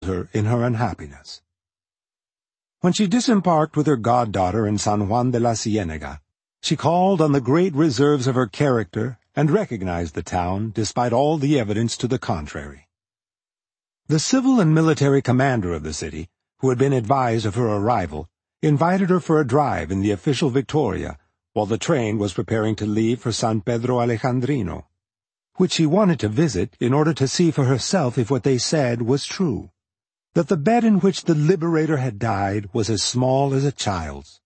her in her unhappiness. When she disembarked with her goddaughter in San Juan de la Cienega, she called on the great reserves of her character and recognized the town despite all the evidence to the contrary. The civil and military commander of the city, who had been advised of her arrival, invited her for a drive in the official Victoria while the train was preparing to leave for San Pedro Alejandrino, which she wanted to visit in order to see for herself if what they said was true, that the bed in which the liberator had died was as small as a child's.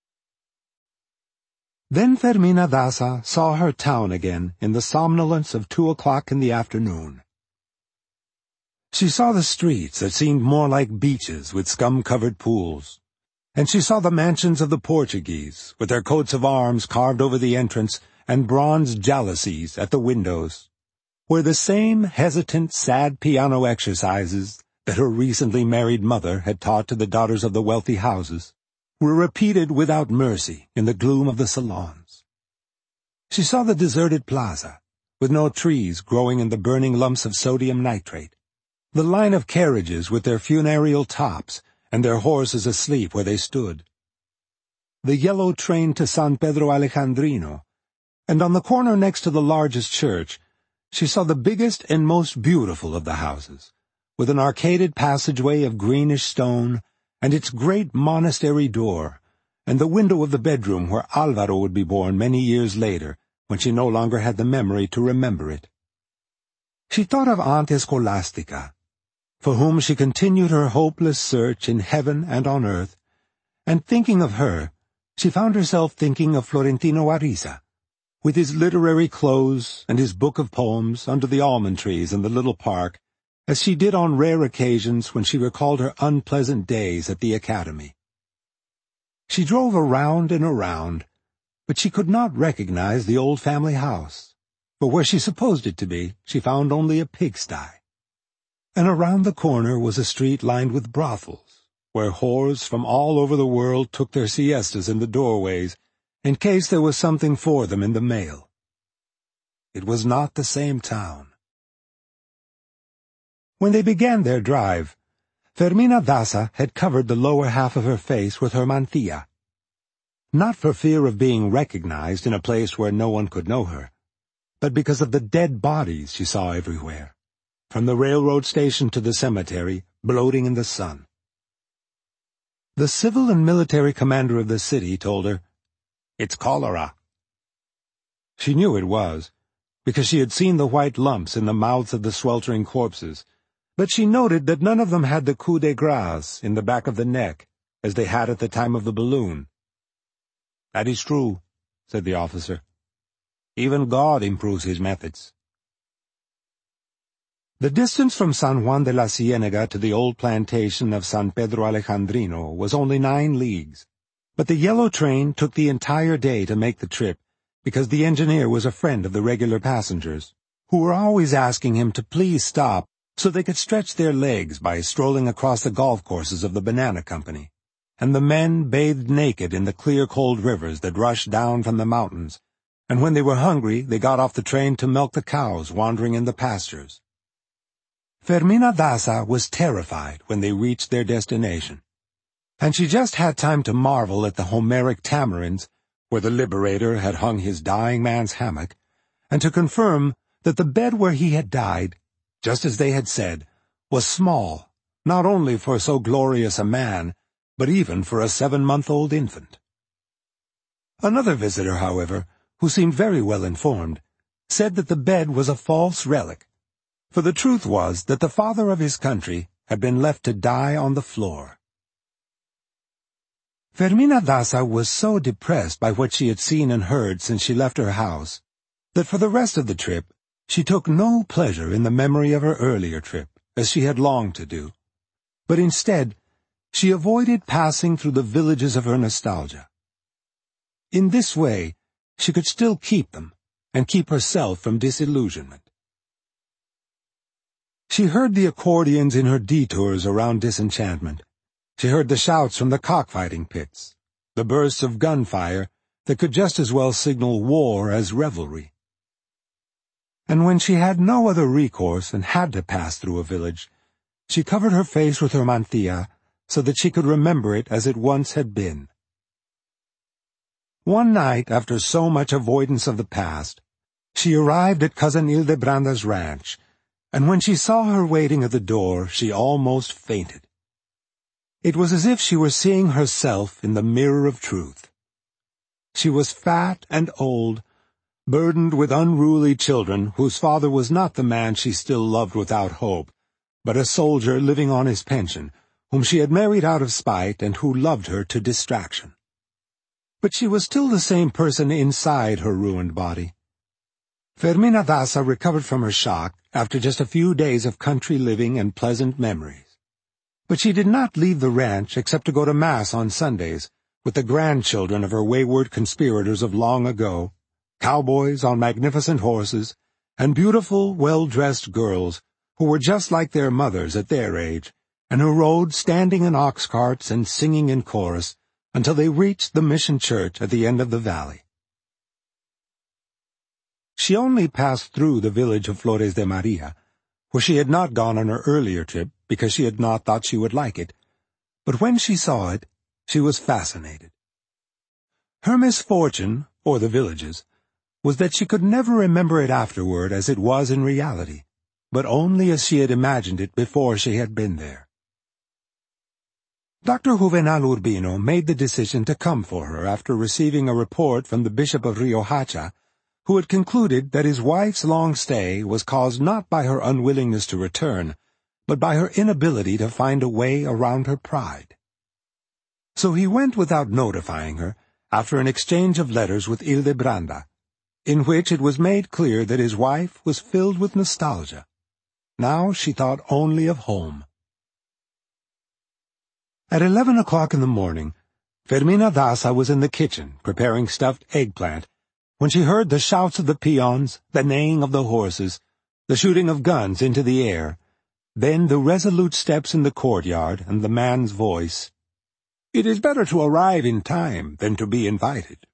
Then Fermina Daza saw her town again in the somnolence of 2 o'clock in the afternoon. She saw the streets that seemed more like beaches with scum-covered pools, and she saw the mansions of the Portuguese, with their coats of arms carved over the entrance and bronze jalousies at the windows, where the same hesitant, sad piano exercises that her recently married mother had taught to the daughters of the wealthy houses were repeated without mercy in the gloom of the salons. She saw the deserted plaza, with no trees growing in the burning lumps of sodium nitrate, the line of carriages with their funereal tops and their horses asleep where they stood, the yellow train to San Pedro Alejandrino, and on the corner next to the largest church, she saw the biggest and most beautiful of the houses, with an arcaded passageway of greenish stone, and its great monastery door, and the window of the bedroom where Alvaro would be born many years later, when she no longer had the memory to remember it. She thought of Aunt Escolastica, for whom she continued her hopeless search in heaven and on earth, and thinking of her, she found herself thinking of Florentino Ariza, with his literary clothes and his book of poems under the almond trees in the little park, as she did on rare occasions when she recalled her unpleasant days at the academy. She drove around and around, but she could not recognize the old family house, for where she supposed it to be, she found only a pigsty. And around the corner was a street lined with brothels, where whores from all over the world took their siestas in the doorways, in case there was something for them in the mail. It was not the same town. When they began their drive, Fermina Daza had covered the lower half of her face with her mantilla, not for fear of being recognized in a place where no one could know her, but because of the dead bodies she saw everywhere, from the railroad station to the cemetery, bloating in the sun. The civil and military commander of the city told her, "It's cholera." She knew it was, because she had seen the white lumps in the mouths of the sweltering corpses, but she noted that none of them had the coup de grace in the back of the neck, as they had at the time of the balloon. "That is true," said the officer. "Even God improves his methods." The distance from San Juan de la Cienega to the old plantation of San Pedro Alejandrino was only 9 leagues, but the yellow train took the entire day to make the trip because the engineer was a friend of the regular passengers, who were always asking him to please stop so they could stretch their legs by strolling across the golf courses of the Banana Company, and the men bathed naked in the clear cold rivers that rushed down from the mountains, and when they were hungry they got off the train to milk the cows wandering in the pastures. Fermina Daza was terrified when they reached their destination, and she just had time to marvel at the Homeric tamarinds, where the liberator had hung his dying man's hammock, and to confirm that the bed where he had died, just as they had said, was small, not only for so glorious a man, but even for a 7-month-old infant. Another visitor, however, who seemed very well informed, said that the bed was a false relic, for the truth was that the father of his country had been left to die on the floor. Fermina Daza was so depressed by what she had seen and heard since she left her house, that for the rest of the trip she took no pleasure in the memory of her earlier trip, as she had longed to do, but instead she avoided passing through the villages of her nostalgia. In this way she could still keep them, and keep herself from disillusionment. She heard the accordions in her detours around disenchantment. She heard the shouts from the cockfighting pits, the bursts of gunfire that could just as well signal war as revelry. And when she had no other recourse and had to pass through a village, She covered her face with her mantilla so that she could remember it as it once had been. One night, after so much avoidance of the past, she arrived at Cousin Hildebranda's ranch, and when she saw her waiting at the door, she almost fainted. It was as if she were seeing herself in the mirror of truth. She was fat and old, burdened with unruly children whose father was not the man she still loved without hope, but a soldier living on his pension, whom she had married out of spite and who loved her to distraction. But she was still the same person inside her ruined body. Fermina Daza recovered from her shock after just a few days of country living and pleasant memories. But she did not leave the ranch except to go to Mass on Sundays with the grandchildren of her wayward conspirators of long ago, cowboys on magnificent horses, and beautiful, well-dressed girls who were just like their mothers at their age, and who rode standing in ox carts and singing in chorus until they reached the mission church at the end of the valley. She only passed through the village of Flores de Maria, where she had not gone on her earlier trip because she had not thought she would like it, but when she saw it, she was fascinated. Her misfortune, or the village's, was that she could never remember it afterward as it was in reality, but only as she had imagined it before she had been there. Dr. Juvenal Urbino made the decision to come for her after receiving a report from the Bishop of Riohacha, who had concluded that his wife's long stay was caused not by her unwillingness to return, but by her inability to find a way around her pride. So he went without notifying her, after an exchange of letters with Hildebranda, in which it was made clear that his wife was filled with nostalgia. Now she thought only of home. At 11 o'clock in the morning, Fermina Daza was in the kitchen preparing stuffed eggplant when she heard the shouts of the peons, the neighing of the horses, the shooting of guns into the air, then the resolute steps in the courtyard and the man's voice, "It is better to arrive in time than to be invited."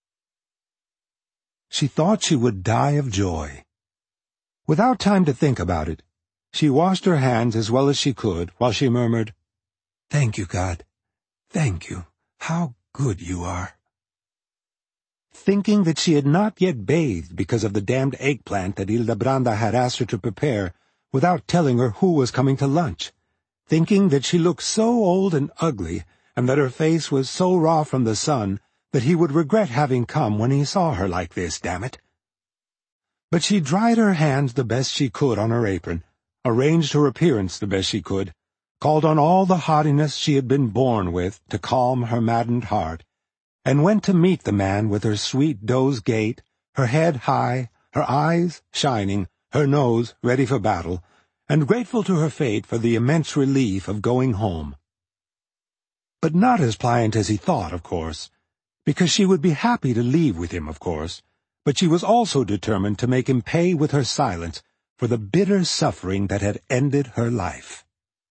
She thought she would die of joy. Without time to think about it, she washed her hands as well as she could while she murmured, "Thank you, God. Thank you. How good you are." Thinking that she had not yet bathed because of the damned eggplant that Hildebranda had asked her to prepare without telling her who was coming to lunch, thinking that she looked so old and ugly and that her face was so raw from the sun that he would regret having come when he saw her like this, damn it. But she dried her hands the best she could on her apron, arranged her appearance the best she could, called on all the haughtiness she had been born with to calm her maddened heart, and went to meet the man with her sweet doe's gait, her head high, her eyes shining, her nose ready for battle, and grateful to her fate for the immense relief of going home. But not as pliant as he thought, of course, because she would be happy to leave with him, of course, but she was also determined to make him pay with her silence for the bitter suffering that had ended her life.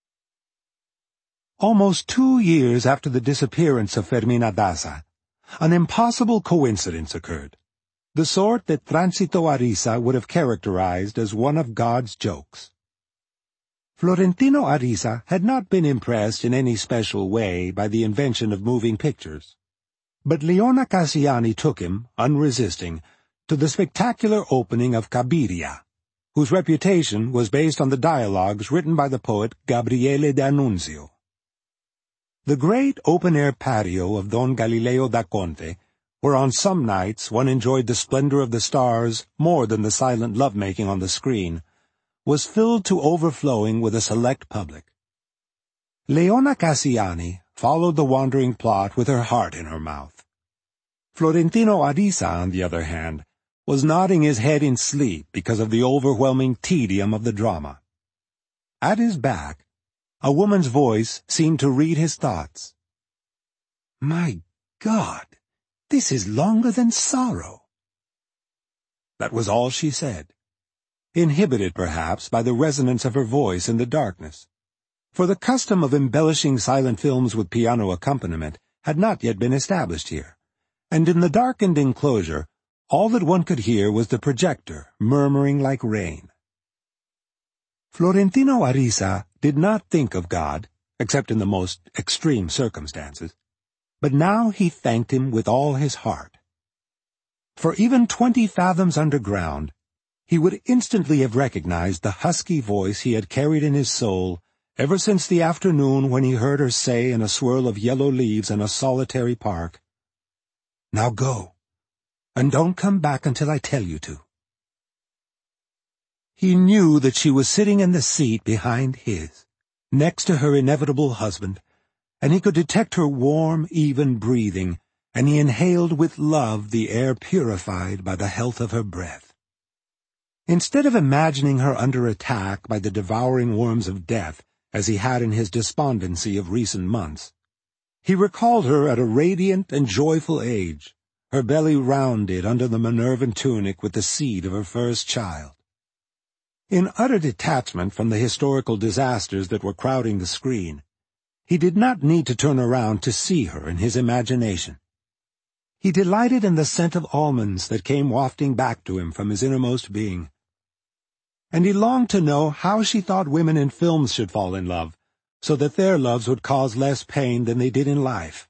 Almost 2 years after the disappearance of Fermina Daza, an impossible coincidence occurred, the sort that Tránsito Ariza would have characterized as one of God's jokes. Florentino Ariza had not been impressed in any special way by the invention of moving pictures, but Leona Cassiani took him, unresisting, to the spectacular opening of Cabiria, whose reputation was based on the dialogues written by the poet Gabriele D'Annunzio. The great open-air patio of Don Galileo da Conte, where on some nights one enjoyed the splendor of the stars more than the silent lovemaking on the screen, was filled to overflowing with a select public. Leona Cassiani followed the wandering plot with her heart in her mouth. Florentino Ariza, on the other hand, was nodding his head in sleep because of the overwhelming tedium of the drama. At his back, a woman's voice seemed to read his thoughts. "My God, this is longer than sorrow." That was all she said, inhibited perhaps by the resonance of her voice in the darkness, for the custom of embellishing silent films with piano accompaniment had not yet been established here, and in the darkened enclosure all that one could hear was the projector murmuring like rain. Florentino Ariza did not think of God, except in the most extreme circumstances, but now he thanked him with all his heart. For even 20 fathoms underground, he would instantly have recognized the husky voice he had carried in his soul ever since the afternoon when he heard her say in a swirl of yellow leaves in a solitary park, "Now go, and don't come back until I tell you to." He knew that she was sitting in the seat behind his, next to her inevitable husband, and he could detect her warm, even breathing, and he inhaled with love the air purified by the health of her breath. Instead of imagining her under attack by the devouring worms of death, as he had in his despondency of recent months, he recalled her at a radiant and joyful age, her belly rounded under the Minervan tunic with the seed of her first child. In utter detachment from the historical disasters that were crowding the screen, he did not need to turn around to see her in his imagination. He delighted in the scent of almonds that came wafting back to him from his innermost being. And he longed to know how she thought women in films should fall in love, so that their loves would cause less pain than they did in life.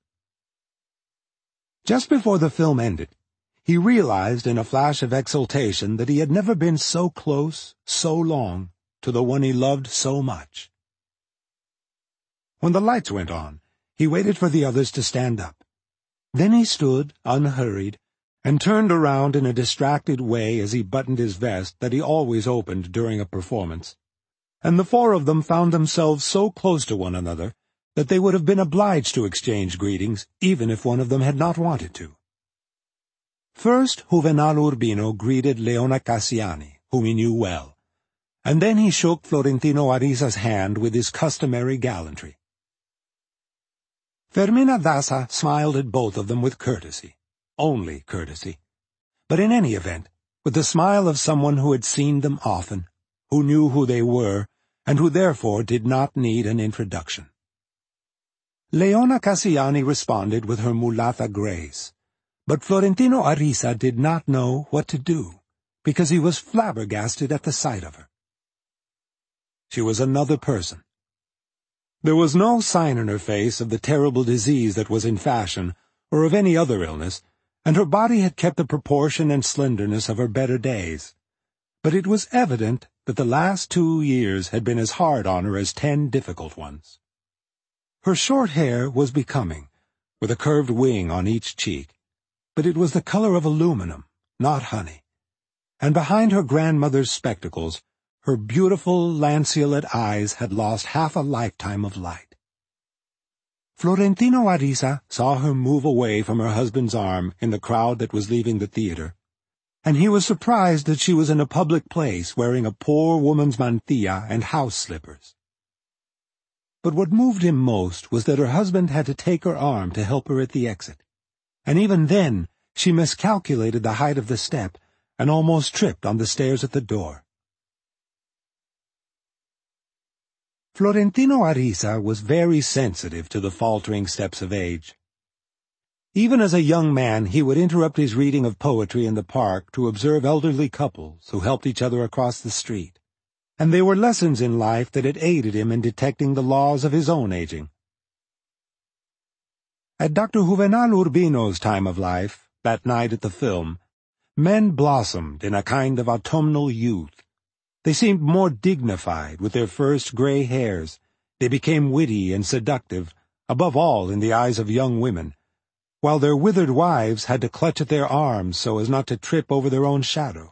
Just before the film ended, he realized in a flash of exultation that he had never been so close, so long, to the one he loved so much. When the lights went on, he waited for the others to stand up. Then he stood, unhurried, and turned around in a distracted way as he buttoned his vest that he always opened during a performance, and the 4 of them found themselves so close to one another that they would have been obliged to exchange greetings even if one of them had not wanted to. First, Juvenal Urbino greeted Leona Cassiani, whom he knew well, and then he shook Florentino Ariza's hand with his customary gallantry. Fermina Daza smiled at both of them with courtesy, only courtesy, but in any event, with the smile of someone who had seen them often, who knew who they were, and who therefore did not need an introduction. Leona Cassiani responded with her mulatta grace, but Florentino Ariza did not know what to do, because he was flabbergasted at the sight of her. She was another person. There was no sign in her face of the terrible disease that was in fashion, or of any other illness, and her body had kept the proportion and slenderness of her better days. But it was evident that the last 2 years had been as hard on her as 10 difficult ones. Her short hair was becoming, with a curved wing on each cheek, but it was the color of aluminum, not honey, and behind her grandmother's spectacles, her beautiful lanceolate eyes had lost half a lifetime of light. Florentino Ariza saw her move away from her husband's arm in the crowd that was leaving the theater, and he was surprised that she was in a public place wearing a poor woman's mantilla and house slippers. But what moved him most was that her husband had to take her arm to help her at the exit, and even then she miscalculated the height of the step and almost tripped on the stairs at the door. Florentino Ariza was very sensitive to the faltering steps of age. Even as a young man, he would interrupt his reading of poetry in the park to observe elderly couples who helped each other across the street, and they were lessons in life that had aided him in detecting the laws of his own aging. At Dr. Juvenal Urbino's time of life, that night at the film, men blossomed in a kind of autumnal youth. They seemed more dignified with their first gray hairs. They became witty and seductive, above all in the eyes of young women, while their withered wives had to clutch at their arms so as not to trip over their own shadows.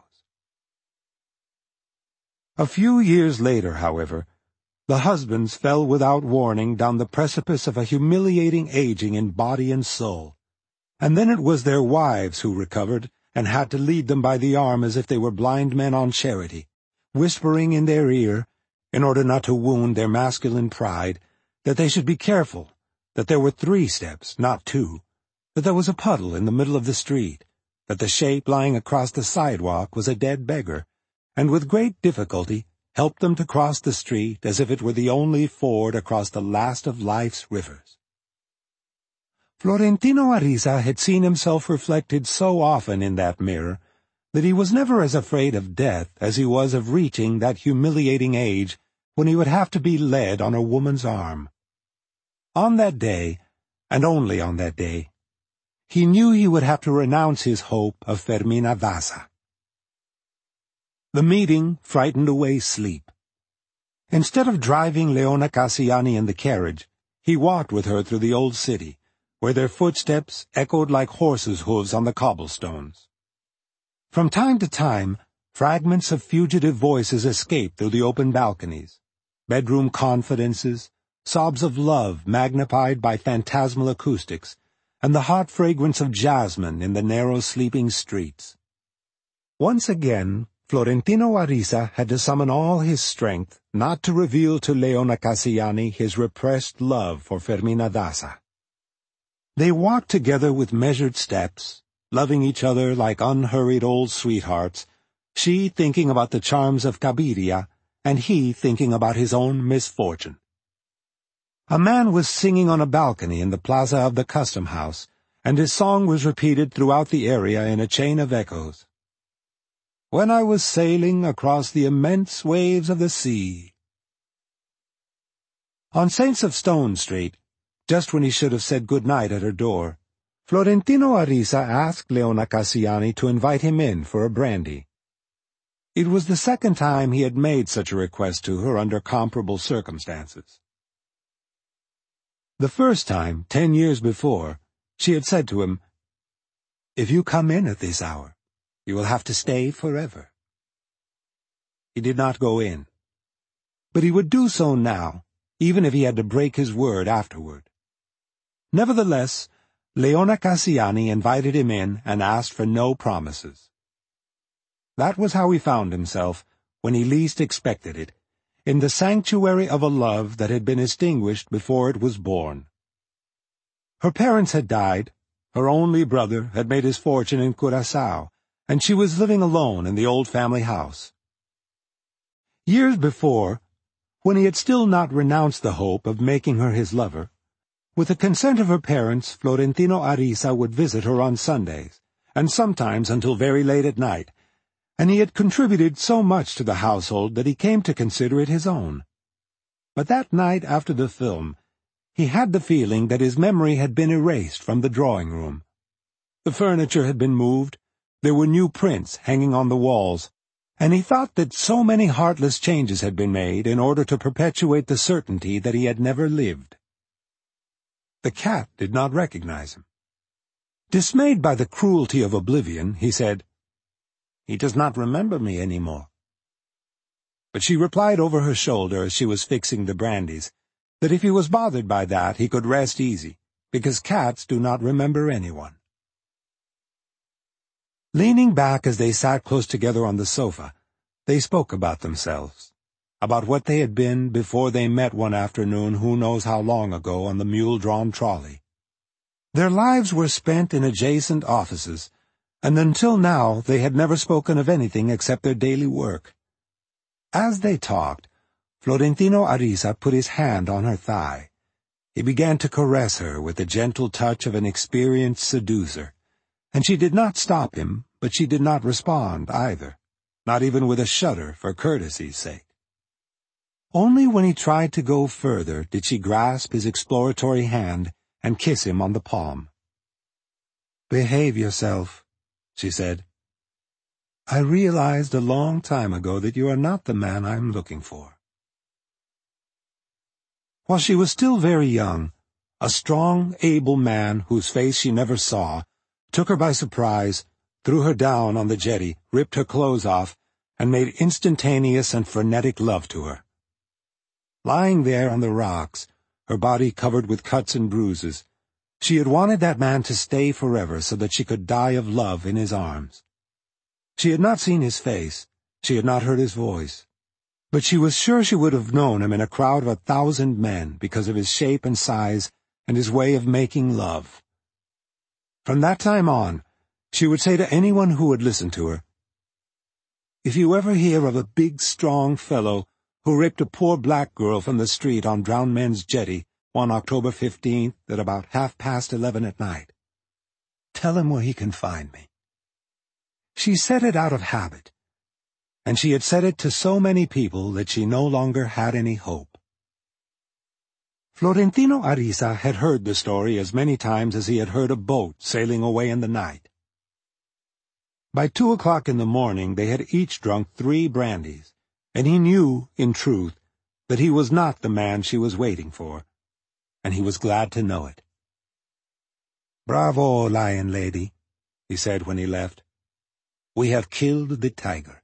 A few years later, however, the husbands fell without warning down the precipice of a humiliating aging in body and soul, and then it was their wives who recovered and had to lead them by the arm as if they were blind men on charity, whispering in their ear, in order not to wound their masculine pride, that they should be careful, that there were 3 steps, not 2, that there was a puddle in the middle of the street, that the shape lying across the sidewalk was a dead beggar, and with great difficulty helped them to cross the street as if it were the only ford across the last of life's rivers. Florentino Ariza had seen himself reflected so often in that mirror that he was never as afraid of death as he was of reaching that humiliating age when he would have to be led on a woman's arm. On that day, and only on that day, he knew he would have to renounce his hope of Fermina Daza. The meeting frightened away sleep. Instead of driving Leona Cassiani in the carriage, he walked with her through the old city, where their footsteps echoed like horses' hooves on the cobblestones. From time to time, fragments of fugitive voices escaped through the open balconies, bedroom confidences, sobs of love magnified by phantasmal acoustics, and the hot fragrance of jasmine in the narrow sleeping streets. Once again, Florentino Ariza had to summon all his strength not to reveal to Leona Cassiani his repressed love for Fermina Daza. They walked together with measured steps, loving each other like unhurried old sweethearts, she thinking about the charms of Cabiria, and he thinking about his own misfortune. A man was singing on a balcony in the plaza of the Custom House, and his song was repeated throughout the area in a chain of echoes. When I was sailing across the immense waves of the sea. On Saints of Stone Street, just when he should have said good night at her door, Florentino Ariza asked Leona Cassiani to invite him in for a brandy. It was the second time he had made such a request to her under comparable circumstances. The first time, 10 years before, she had said to him, "If you come in at this hour, you will have to stay forever." He did not go in, but he would do so now, even if he had to break his word afterward. Nevertheless, Leona Cassiani invited him in and asked for no promises. That was how he found himself, when he least expected it, in the sanctuary of a love that had been extinguished before it was born. Her parents had died, her only brother had made his fortune in Curaçao, and she was living alone in the old family house. Years before, when he had still not renounced the hope of making her his lover, with the consent of her parents, Florentino Ariza would visit her on Sundays, and sometimes until very late at night, and he had contributed so much to the household that he came to consider it his own. But that night after the film, he had the feeling that his memory had been erased from the drawing-room. The furniture had been moved, there were new prints hanging on the walls, and he thought that so many heartless changes had been made in order to perpetuate the certainty that he had never lived. The cat did not recognize him. Dismayed by the cruelty of oblivion, he said, "He does not remember me any more." But she replied over her shoulder as she was fixing the brandies, that if he was bothered by that he could rest easy, because cats do not remember anyone. Leaning back as they sat close together on the sofa, they spoke about themselves, about what they had been before they met one afternoon who knows how long ago on the mule-drawn trolley. Their lives were spent in adjacent offices, and until now they had never spoken of anything except their daily work. As they talked, Florentino Ariza put his hand on her thigh. He began to caress her with the gentle touch of an experienced seducer, and she did not stop him, but she did not respond either, not even with a shudder for courtesy's sake. Only when he tried to go further did she grasp his exploratory hand and kiss him on the palm. "Behave yourself," she said. "I realized a long time ago that you are not the man I am looking for." While she was still very young, a strong, able man, whose face she never saw, took her by surprise, threw her down on the jetty, ripped her clothes off, and made instantaneous and frenetic love to her. Lying there on the rocks, her body covered with cuts and bruises, she had wanted that man to stay forever so that she could die of love in his arms. She had not seen his face, she had not heard his voice, but she was sure she would have known him in a crowd of 1,000 men because of his shape and size and his way of making love. From that time on, she would say to anyone who would listen to her, "If you ever hear of a big, strong fellow who ripped a poor black girl from the street on Drowned Men's Jetty one October 15th at about 11:30 at night, tell him where he can find me." She said it out of habit, and she had said it to so many people that she no longer had any hope. Florentino Ariza had heard the story as many times as he had heard a boat sailing away in the night. By 2 o'clock in the morning they had each drunk 3 brandies, and he knew, in truth, that he was not the man she was waiting for, and he was glad to know it. "Bravo, Lion Lady," he said when he left. "We have killed the tiger."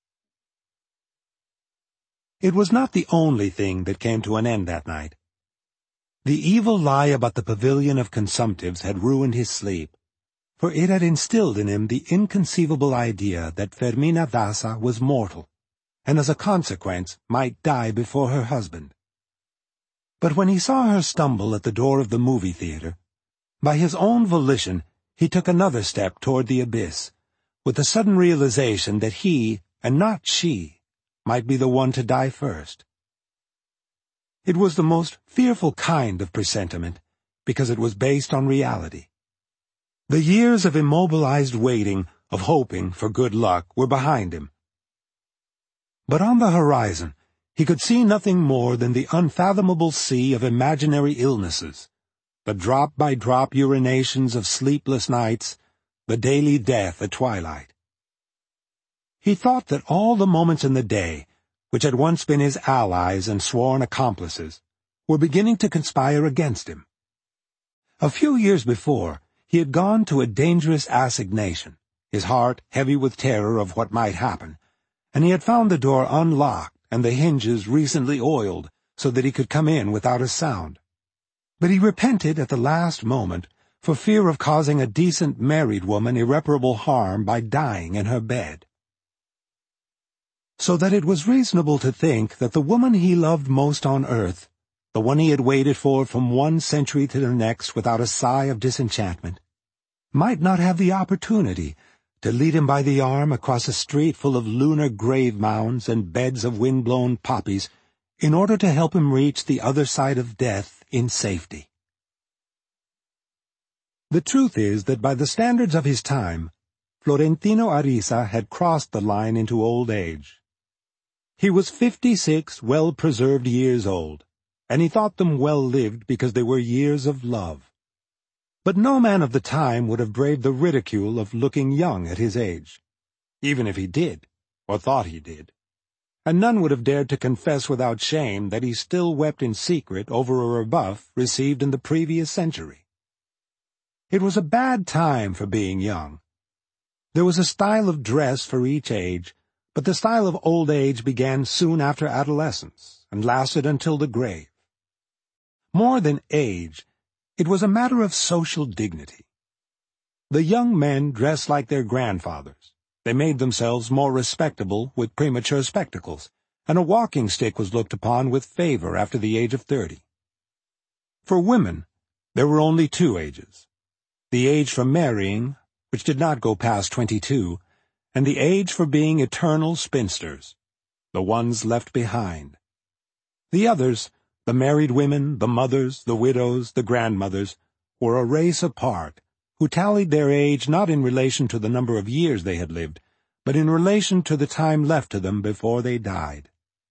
It was not the only thing that came to an end that night. The evil lie about the pavilion of consumptives had ruined his sleep, for it had instilled in him the inconceivable idea that Fermina Daza was mortal, and as a consequence might die before her husband. But when he saw her stumble at the door of the movie theater, by his own volition he took another step toward the abyss, with the sudden realization that he, and not she, might be the one to die first. It was the most fearful kind of presentiment, because it was based on reality. The years of immobilized waiting, of hoping for good luck, were behind him. But on the horizon, he could see nothing more than the unfathomable sea of imaginary illnesses, the drop-by-drop urinations of sleepless nights, the daily death at twilight. He thought that all the moments in the day, which had once been his allies and sworn accomplices, were beginning to conspire against him. A few years before, he had gone to a dangerous assignation, his heart heavy with terror of what might happen, and he had found the door unlocked and the hinges recently oiled so that he could come in without a sound. But he repented at the last moment for fear of causing a decent married woman irreparable harm by dying in her bed. So that it was reasonable to think that the woman he loved most on earth, the one he had waited for from one century to the next without a sigh of disenchantment, might not have the opportunity to lead him by the arm across a street full of lunar grave mounds and beds of wind-blown poppies in order to help him reach the other side of death in safety. The truth is that by the standards of his time, Florentino Ariza had crossed the line into old age. He was 56 well-preserved years old, and he thought them well-lived because they were years of love. But no man of the time would have braved the ridicule of looking young at his age, even if he did, or thought he did. And none would have dared to confess without shame that he still wept in secret over a rebuff received in the previous century. It was a bad time for being young. There was a style of dress for each age, but the style of old age began soon after adolescence, and lasted until the grave. More than age, it was a matter of social dignity. The young men dressed like their grandfathers. They made themselves more respectable with premature spectacles, and a walking stick was looked upon with favor after the age of 30. For women, there were only 2 ages: the age for marrying, which did not go past 22, and the age for being eternal spinsters, the ones left behind. The others, the married women, the mothers, the widows, the grandmothers, were a race apart, who tallied their age not in relation to the number of years they had lived, but in relation to the time left to them before they died.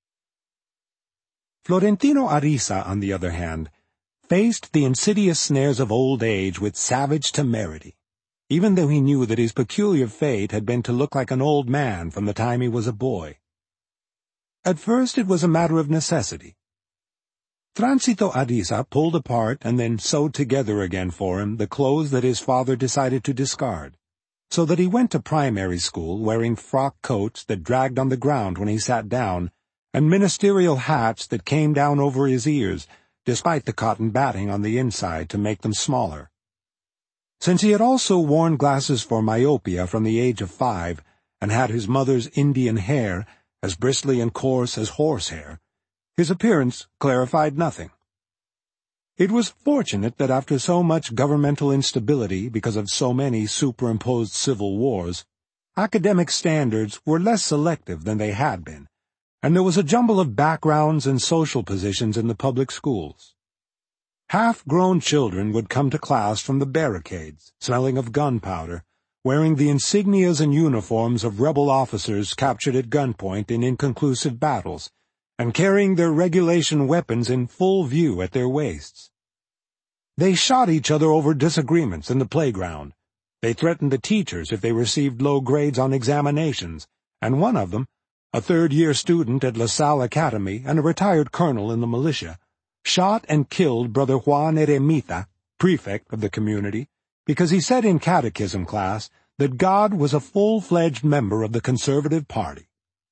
Florentino Ariza, on the other hand, faced the insidious snares of old age with savage temerity, even though he knew that his peculiar fate had been to look like an old man from the time he was a boy. At first it was a matter of necessity. Tránsito Ariza pulled apart and then sewed together again for him the clothes that his father decided to discard, so that he went to primary school wearing frock coats that dragged on the ground when he sat down, and ministerial hats that came down over his ears, despite the cotton batting on the inside to make them smaller. Since he had also worn glasses for myopia from the age of 5, and had his mother's Indian hair, as bristly and coarse as horsehair, his appearance clarified nothing. It was fortunate that after so much governmental instability because of so many superimposed civil wars, academic standards were less selective than they had been, and there was a jumble of backgrounds and social positions in the public schools. Half-grown children would come to class from the barricades, smelling of gunpowder, wearing the insignias and uniforms of rebel officers captured at gunpoint in inconclusive battles, and carrying their regulation weapons in full view at their waists. They shot each other over disagreements in the playground. They threatened the teachers if they received low grades on examinations, and one of them, a third-year student at La Salle Academy and a retired colonel in the militia, shot and killed Brother Juan Eremita, prefect of the community, because he said in catechism class that God was a full-fledged member of the Conservative Party.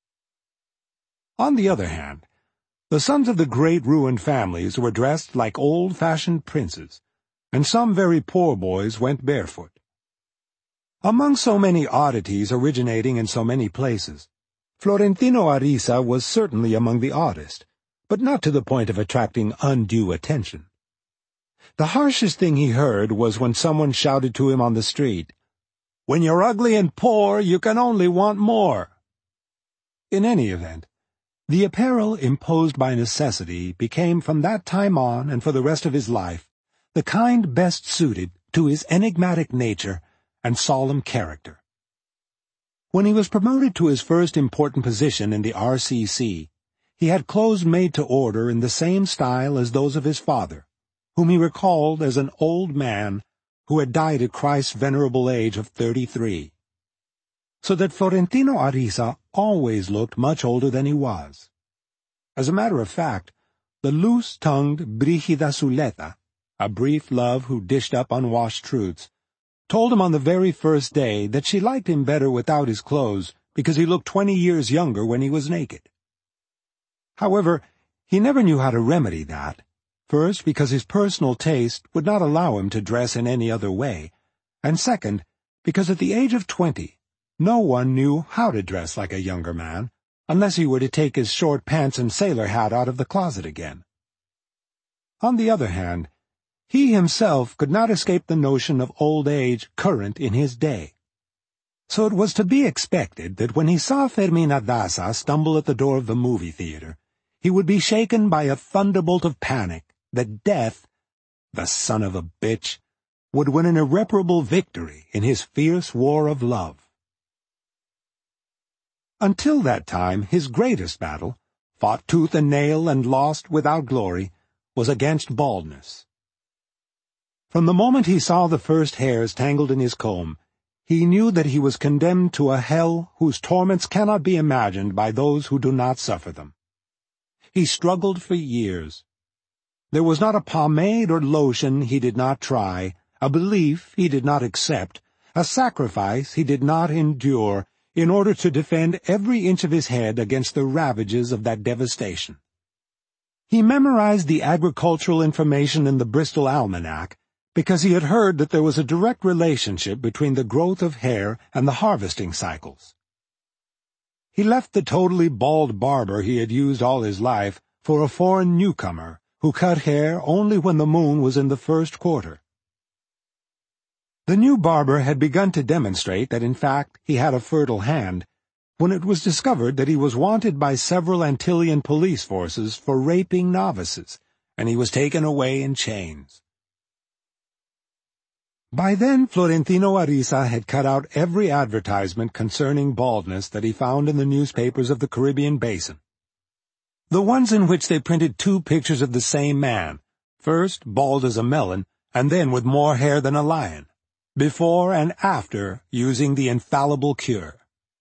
On the other hand, the sons of the great ruined families were dressed like old-fashioned princes, and some very poor boys went barefoot. Among so many oddities originating in so many places, Florentino Ariza was certainly among the oddest, but not to the point of attracting undue attention. The harshest thing he heard was when someone shouted to him on the street, "When you're ugly and poor, you can only want more." In any event, the apparel imposed by necessity became from that time on and for the rest of his life the kind best suited to his enigmatic nature and solemn character. When he was promoted to his first important position in the RCC, he had clothes made to order in the same style as those of his father, whom he recalled as an old man who had died at Christ's venerable age of 33. So that Florentino Ariza always looked much older than he was. As a matter of fact, the loose-tongued Brígida Zuleta, a brief love who dished up unwashed truths, told him on the very first day that she liked him better without his clothes because he looked 20 years younger when he was naked. However, he never knew how to remedy that, first because his personal taste would not allow him to dress in any other way, and second, because at the age of 20, no one knew how to dress like a younger man, unless he were to take his short pants and sailor hat out of the closet again. On the other hand, he himself could not escape the notion of old age current in his day. So it was to be expected that when he saw Fermina Daza stumble at the door of the movie theater, he would be shaken by a thunderbolt of panic that death, the son of a bitch, would win an irreparable victory in his fierce war of love. Until that time, his greatest battle, fought tooth and nail and lost without glory, was against baldness. From the moment he saw the first hairs tangled in his comb, he knew that he was condemned to a hell whose torments cannot be imagined by those who do not suffer them. He struggled for years. There was not a pomade or lotion he did not try, a belief he did not accept, a sacrifice he did not endure, in order to defend every inch of his head against the ravages of that devastation. He memorized the agricultural information in the Bristol Almanac because he had heard that there was a direct relationship between the growth of hair and the harvesting cycles. He left the totally bald barber he had used all his life for a foreign newcomer who cut hair only when the moon was in the first quarter. The new barber had begun to demonstrate that in fact he had a fertile hand, when it was discovered that he was wanted by several Antillean police forces for raping novices, and he was taken away in chains. By then Florentino Ariza had cut out every advertisement concerning baldness that he found in the newspapers of the Caribbean basin. The ones in which they printed two pictures of the same man, first bald as a melon, and then with more hair than a lion, before and after using the infallible cure.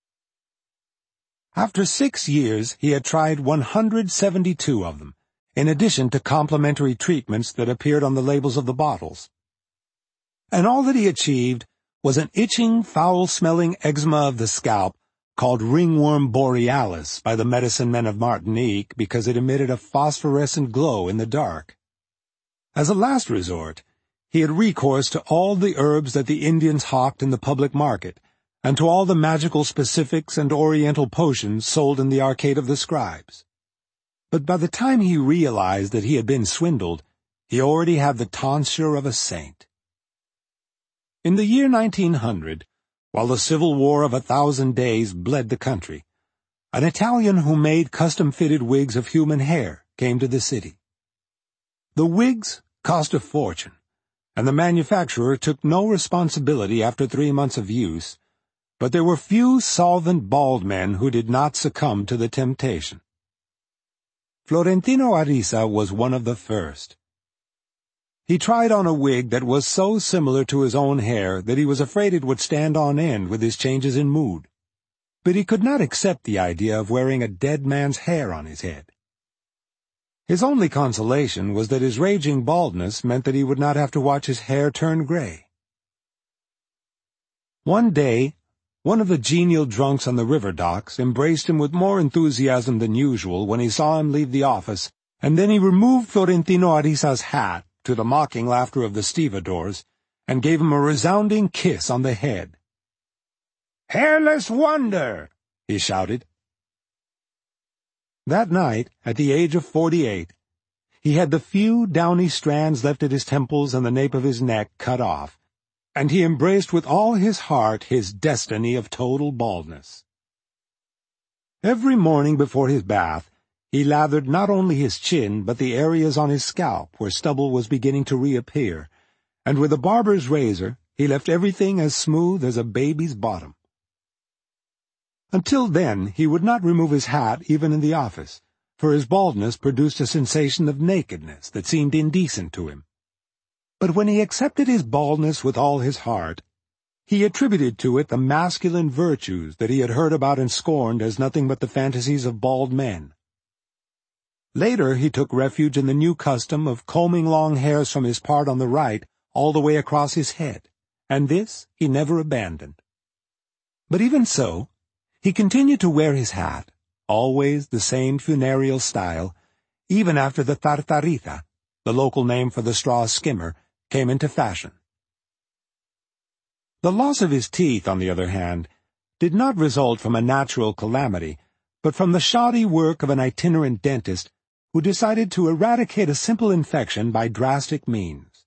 After 6 years he had tried 172 of them, in addition to complementary treatments that appeared on the labels of the bottles. And all that he achieved was an itching, foul-smelling eczema of the scalp called ringworm borealis by the medicine men of Martinique because it emitted a phosphorescent glow in the dark. As a last resort, he had recourse to all the herbs that the Indians hawked in the public market, and to all the magical specifics and oriental potions sold in the Arcade of the Scribes. But by the time he realized that he had been swindled, he already had the tonsure of a saint. In the year 1900, while the Civil War of 1,000 days bled the country, an Italian who made custom-fitted wigs of human hair came to the city. The wigs cost a fortune, and the manufacturer took no responsibility after 3 months of use, but there were few solvent bald men who did not succumb to the temptation. Florentino Ariza was one of the first. He tried on a wig that was so similar to his own hair that he was afraid it would stand on end with his changes in mood. But he could not accept the idea of wearing a dead man's hair on his head. His only consolation was that his raging baldness meant that he would not have to watch his hair turn gray. One day, one of the genial drunks on the river docks embraced him with more enthusiasm than usual when he saw him leave the office, and then he removed Florentino Ariza's hat, to the mocking laughter of the stevedores, and gave him a resounding kiss on the head. "Hairless wonder!" he shouted. That night, at the age of 48, he had the few downy strands left at his temples and the nape of his neck cut off, and he embraced with all his heart his destiny of total baldness. Every morning before his bath, he lathered not only his chin but the areas on his scalp where stubble was beginning to reappear, and with a barber's razor he left everything as smooth as a baby's bottom. Until then he would not remove his hat even in the office, for his baldness produced a sensation of nakedness that seemed indecent to him. But when he accepted his baldness with all his heart, he attributed to it the masculine virtues that he had heard about and scorned as nothing but the fantasies of bald men. Later he took refuge in the new custom of combing long hairs from his part on the right all the way across his head, and this he never abandoned. But even so, he continued to wear his hat, always the same funereal style, even after the tartarita, the local name for the straw skimmer, came into fashion. The loss of his teeth, on the other hand, did not result from a natural calamity, but from the shoddy work of an itinerant dentist who decided to eradicate a simple infection by drastic means.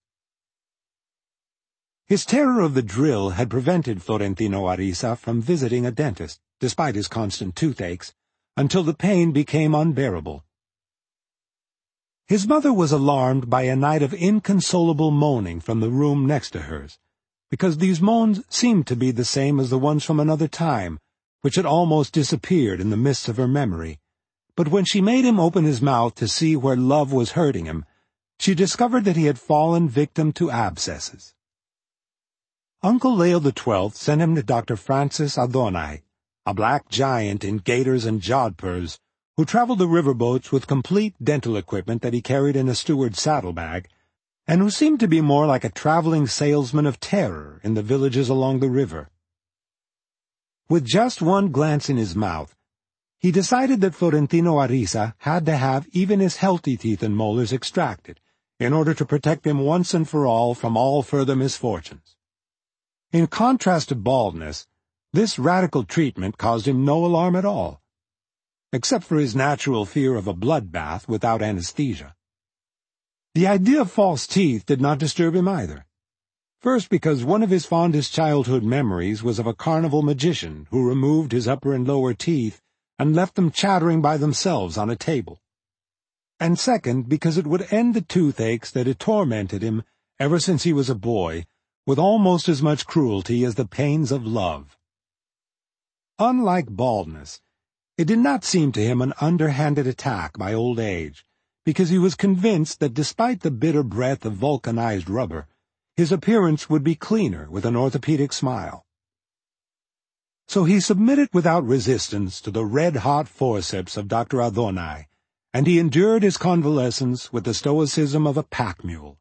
His terror of the drill had prevented Florentino Ariza from visiting a dentist, despite his constant toothaches, until the pain became unbearable. His mother was alarmed by a night of inconsolable moaning from the room next to hers, because these moans seemed to be the same as the ones from another time, which had almost disappeared in the mists of her memory. But when she made him open his mouth to see where love was hurting him, she discovered that he had fallen victim to abscesses. Uncle Leo XII sent him to Dr. Francis Adonai, a black giant in gaiters and jodhpurs, who traveled the riverboats with complete dental equipment that he carried in a steward's saddlebag, and who seemed to be more like a traveling salesman of terror in the villages along the river. With just one glance in his mouth, he decided that Florentino Ariza had to have even his healthy teeth and molars extracted, in order to protect him once and for all from all further misfortunes. In contrast to baldness, this radical treatment caused him no alarm at all, except for his natural fear of a bloodbath without anesthesia. The idea of false teeth did not disturb him either. First, because one of his fondest childhood memories was of a carnival magician who removed his upper and lower teeth and left them chattering by themselves on a table. And second, because it would end the toothaches that had tormented him ever since he was a boy, with almost as much cruelty as the pains of love. Unlike baldness, it did not seem to him an underhanded attack by old age, because he was convinced that despite the bitter breath of vulcanized rubber, his appearance would be cleaner with an orthopedic smile. So he submitted without resistance to the red-hot forceps of Dr. Adonai, and he endured his convalescence with the stoicism of a pack mule.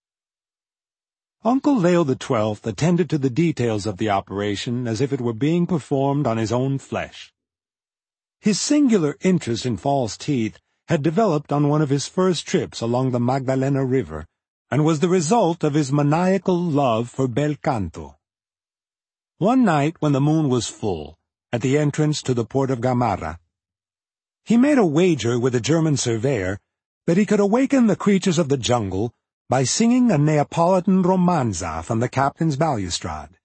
Uncle Leo XII attended to the details of the operation as if it were being performed on his own flesh. His singular interest in false teeth had developed on one of his first trips along the Magdalena River, and was the result of his maniacal love for bel canto. One night when the moon was full, at the entrance to the port of Gamarra, he made a wager with a German surveyor that he could awaken the creatures of the jungle by singing a Neapolitan romanza from the captain's balustrade.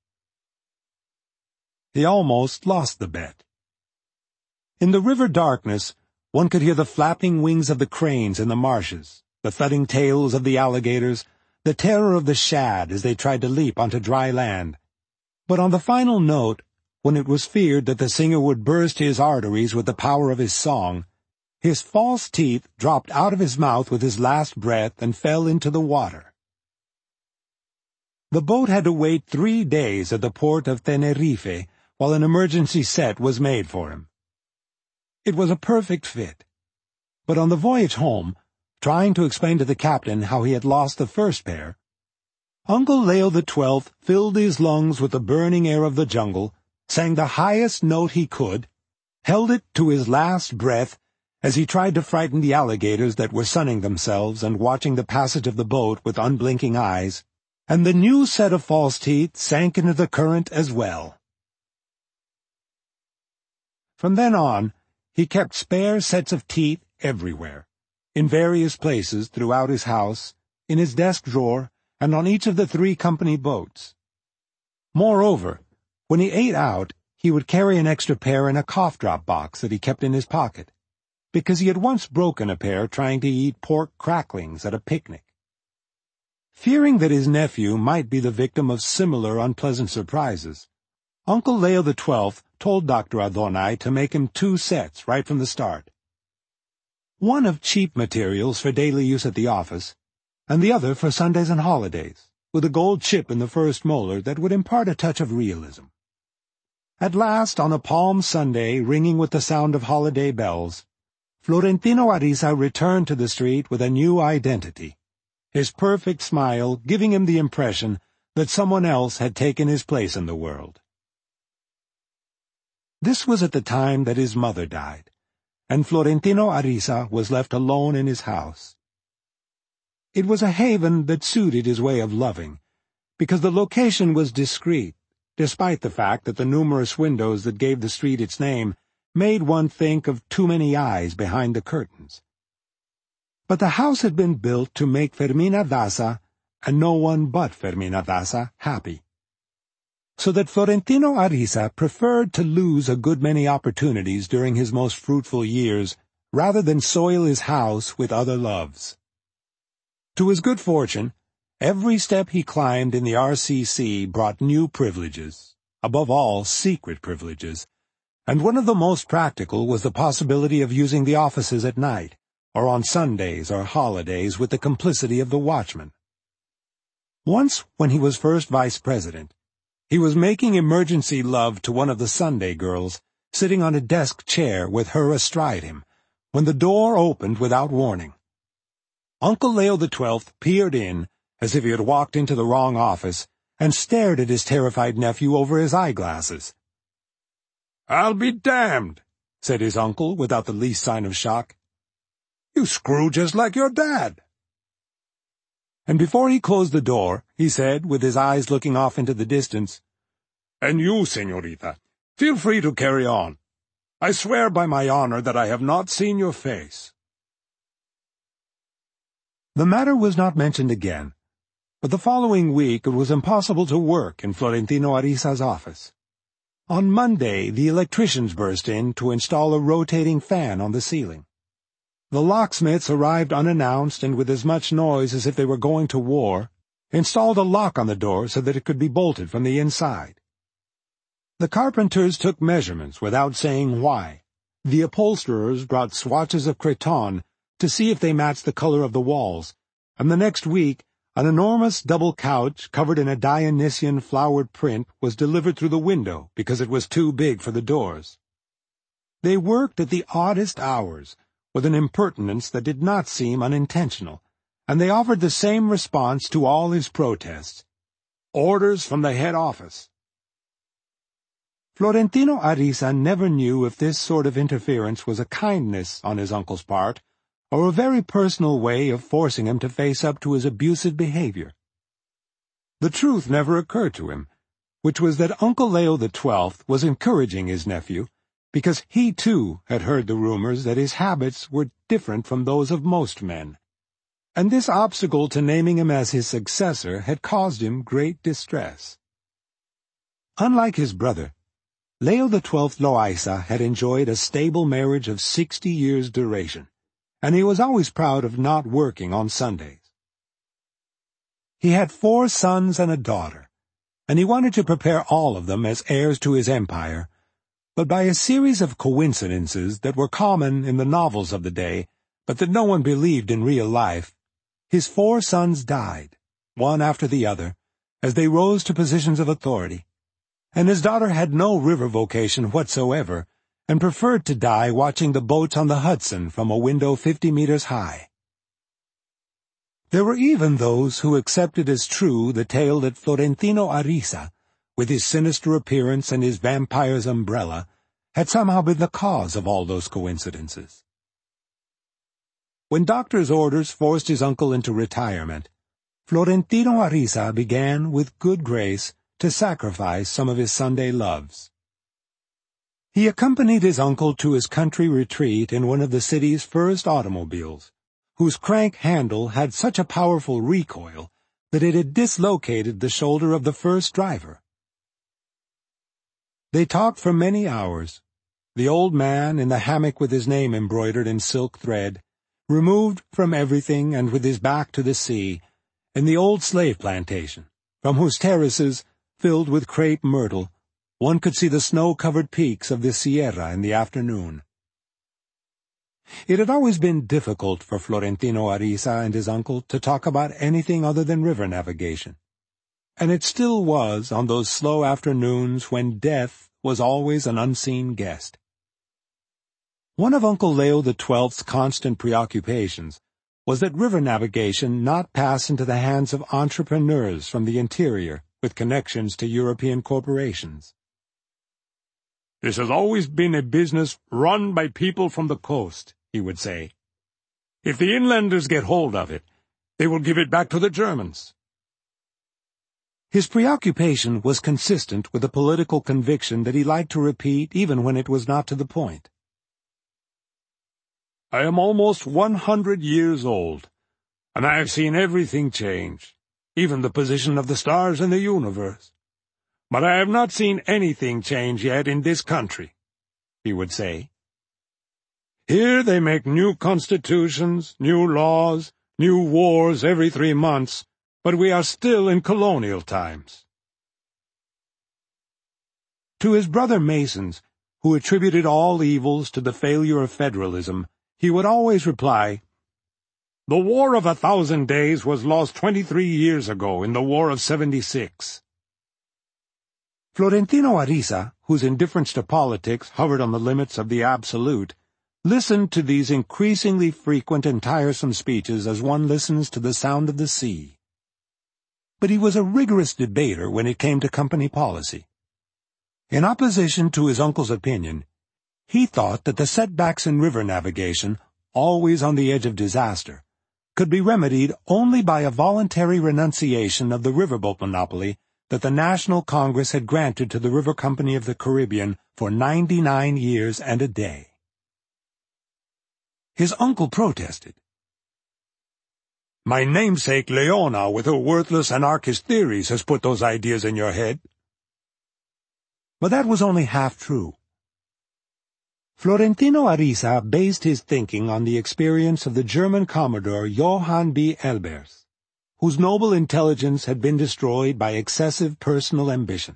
He almost lost the bet. In the river darkness, one could hear the flapping wings of the cranes in the marshes, the thudding tails of the alligators, the terror of the shad as they tried to leap onto dry land. But on the final note, when it was feared that the singer would burst his arteries with the power of his song, his false teeth dropped out of his mouth with his last breath and fell into the water. The boat had to wait 3 days at the port of Tenerife while an emergency set was made for him. It was a perfect fit. But on the voyage home, trying to explain to the captain how he had lost the first pair, Uncle Leo XII filled his lungs with the burning air of the jungle, sang the highest note he could, held it to his last breath as he tried to frighten the alligators that were sunning themselves and watching the passage of the boat with unblinking eyes, and the new set of false teeth sank into the current as well. From then on, he kept spare sets of teeth everywhere, in various places throughout his house, in his desk drawer, and on each of the 3 company boats. Moreover, when he ate out, he would carry an extra pair in a cough-drop box that he kept in his pocket, because he had once broken a pair trying to eat pork cracklings at a picnic. Fearing that his nephew might be the victim of similar unpleasant surprises, Uncle Leo XII told Dr. Adonai to make him 2 sets right from the start. One of cheap materials for daily use at the office, and the other for Sundays and holidays, with a gold chip in the first molar that would impart a touch of realism. At last, on a Palm Sunday ringing with the sound of holiday bells, Florentino Ariza returned to the street with a new identity, his perfect smile giving him the impression that someone else had taken his place in the world. This was at the time that his mother died, and Florentino Ariza was left alone in his house. It was a haven that suited his way of loving, because the location was discreet, despite the fact that the numerous windows that gave the street its name made one think of too many eyes behind the curtains. But the house had been built to make Fermina Daza, and no one but Fermina Daza, happy, so that Florentino Ariza preferred to lose a good many opportunities during his most fruitful years rather than soil his house with other loves. To his good fortune, every step he climbed in the RCC brought new privileges, above all secret privileges, and one of the most practical was the possibility of using the offices at night, or on Sundays or holidays with the complicity of the watchman. Once, when he was first vice president, he was making emergency love to one of the Sunday girls, sitting on a desk chair with her astride him, when the door opened without warning. Uncle Leo XII peered in, as if he had walked into the wrong office, and stared at his terrified nephew over his eyeglasses. "I'll be damned," said his uncle without the least sign of shock. "You screw just like your dad." And before he closed the door, he said, with his eyes looking off into the distance, "And you, señorita, feel free to carry on. I swear by my honor that I have not seen your face." The matter was not mentioned again, but the following week it was impossible to work in Florentino Ariza's office. On Monday, the electricians burst in to install a rotating fan on the ceiling. The locksmiths arrived unannounced and with as much noise as if they were going to war, installed a lock on the door so that it could be bolted from the inside. The carpenters took measurements without saying why. The upholsterers brought swatches of cretonne to see if they matched the color of the walls, and the next week an enormous double couch covered in a Dionysian flowered print was delivered through the window because it was too big for the doors. They worked at the oddest hours, with an impertinence that did not seem unintentional, and they offered the same response to all his protests: orders from the head office. Florentino Ariza never knew if this sort of interference was a kindness on his uncle's part, or a very personal way of forcing him to face up to his abusive behavior. The truth never occurred to him, which was that Uncle Leo XII was encouraging his nephew, because he too had heard the rumors that his habits were different from those of most men, and this obstacle to naming him as his successor had caused him great distress. Unlike his brother, Leo XII Loaiza had enjoyed a stable marriage of 60 years' duration, and he was always proud of not working on Sundays. He had 4 sons and a daughter, and he wanted to prepare all of them as heirs to his empire, but by a series of coincidences that were common in the novels of the day, but that no one believed in real life, his 4 sons died, one after the other, as they rose to positions of authority, and his daughter had no river vocation whatsoever, and preferred to die watching the boats on the Hudson from a window 50 meters high. There were even those who accepted as true the tale that Florentino Ariza, with his sinister appearance and his vampire's umbrella, had somehow been the cause of all those coincidences. When doctor's orders forced his uncle into retirement, Florentino Ariza began, with good grace, to sacrifice some of his Sunday loves. He accompanied his uncle to his country retreat in one of the city's first automobiles, whose crank handle had such a powerful recoil that it had dislocated the shoulder of the first driver. They talked for many hours, the old man in the hammock with his name embroidered in silk thread, removed from everything and with his back to the sea, in the old slave plantation, from whose terraces, filled with crepe myrtle, one could see the snow-covered peaks of the Sierra in the afternoon. It had always been difficult for Florentino Ariza and his uncle to talk about anything other than river navigation, and it still was on those slow afternoons when death was always an unseen guest. One of Uncle Leo XII's constant preoccupations was that river navigation not pass into the hands of entrepreneurs from the interior with connections to European corporations. "This has always been a business run by people from the coast," he would say. "If the inlanders get hold of it, they will give it back to the Germans." His preoccupation was consistent with a political conviction that he liked to repeat even when it was not to the point. "I am almost 100 years old, and I have seen everything change, even the position of the stars in the universe. But I have not seen anything change yet in this country," he would say. "Here they make new constitutions, new laws, new wars every 3 months, but we are still in colonial times." To his brother Masons, who attributed all evils to the failure of federalism, he would always reply, "The War of 1,000 Days was lost 23 years ago in the War of 76. Florentino Ariza, whose indifference to politics hovered on the limits of the absolute, listened to these increasingly frequent and tiresome speeches as one listens to the sound of the sea. But he was a rigorous debater when it came to company policy. In opposition to his uncle's opinion, he thought that the setbacks in river navigation, always on the edge of disaster, could be remedied only by a voluntary renunciation of the riverboat monopoly that the National Congress had granted to the River Company of the Caribbean for 99 years and a day. His uncle protested. "My namesake Leona, with her worthless anarchist theories, has put those ideas in your head." But that was only half true. Florentino Ariza based his thinking on the experience of the German Commodore Johann B. Elbers, whose noble intelligence had been destroyed by excessive personal ambition.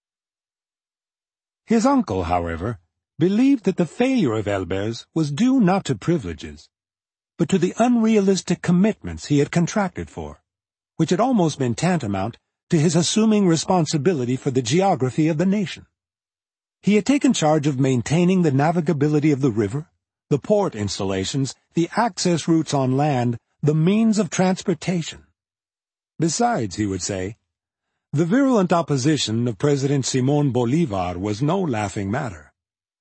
His uncle, however, believed that the failure of Elbers was due not to privileges, but to the unrealistic commitments he had contracted for, which had almost been tantamount to his assuming responsibility for the geography of the nation. He had taken charge of maintaining the navigability of the river, the port installations, the access routes on land, the means of transportation. Besides, he would say, the virulent opposition of President Simón Bolívar was no laughing matter.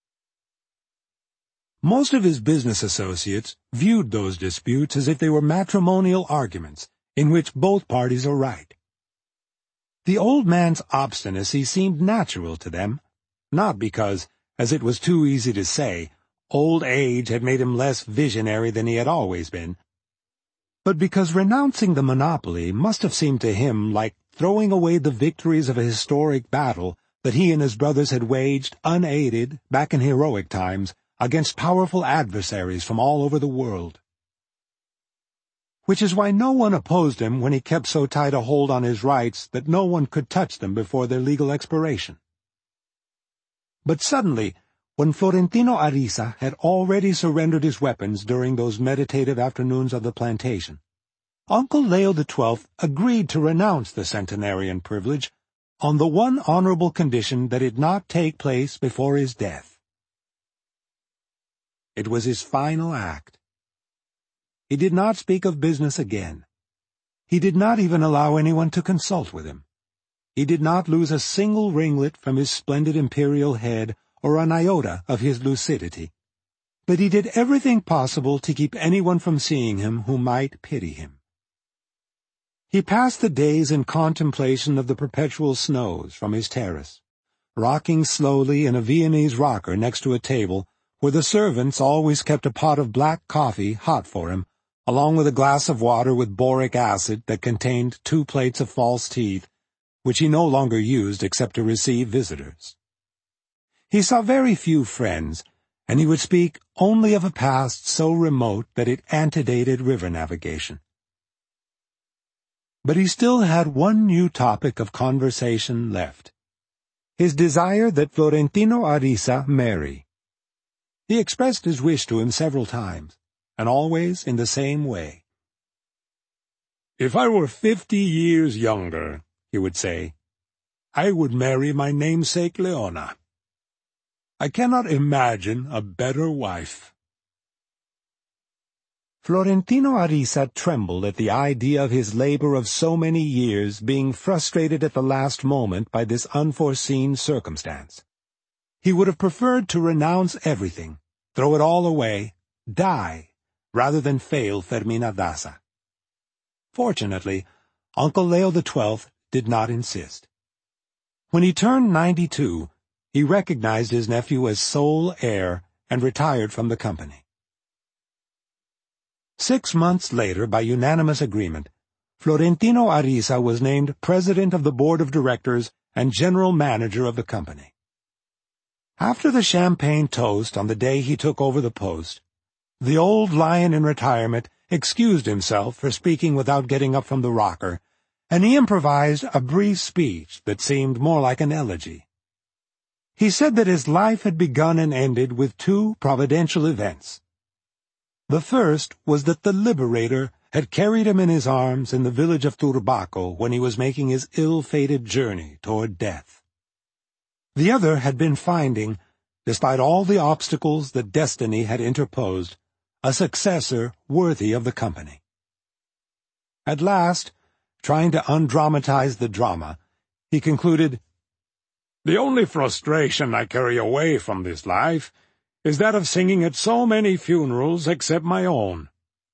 Most of his business associates viewed those disputes as if they were matrimonial arguments, in which both parties are right. The old man's obstinacy seemed natural to them, not because, as it was too easy to say, old age had made him less visionary than he had always been, but because renouncing the monopoly must have seemed to him like throwing away the victories of a historic battle that he and his brothers had waged unaided, back in heroic times, against powerful adversaries from all over the world. which is why no one opposed him when he kept so tight a hold on his rights that no one could touch them before their legal expiration. But suddenly, when Florentino Ariza had already surrendered his weapons during those meditative afternoons of the plantation, Uncle Leo XII agreed to renounce the centenarian privilege on the one honorable condition that it not take place before his death. It was his final act. He did not speak of business again. He did not even allow anyone to consult with him. He did not lose a single ringlet from his splendid imperial head or an iota of his lucidity. But he did everything possible to keep anyone from seeing him who might pity him. He passed the days in contemplation of the perpetual snows from his terrace, rocking slowly in a Viennese rocker next to a table where the servants always kept a pot of black coffee hot for him, along with a glass of water with boric acid that contained 2 plates of false teeth, which he no longer used except to receive visitors. He saw very few friends, and he would speak only of a past so remote that it antedated river navigation. But he still had one new topic of conversation left: his desire that Florentino Ariza marry. He expressed his wish to him several times, and always in the same way. "If I were 50 years younger," he would say, "I would marry my namesake Leona. I cannot imagine a better wife." Florentino Ariza trembled at the idea of his labor of so many years being frustrated at the last moment by this unforeseen circumstance. He would have preferred to renounce everything, throw it all away, die, rather than fail Fermina Daza. Fortunately, Uncle Leo XII did not insist. When he turned 92, he recognized his nephew as sole heir and retired from the company. 6 months later, by unanimous agreement, Florentino Ariza was named president of the board of directors and general manager of the company. After the champagne toast on the day he took over the post, the old lion in retirement excused himself for speaking without getting up from the rocker, and he improvised a brief speech that seemed more like an elegy. He said that his life had begun and ended with 2 providential events. The first was that the Liberator had carried him in his arms in the village of Turbaco when he was making his ill-fated journey toward death. The other had been finding, despite all the obstacles that destiny had interposed, a successor worthy of the company. At last, trying to undramatize the drama, he concluded, "The only frustration I carry away from this life is that of singing at so many funerals except my own."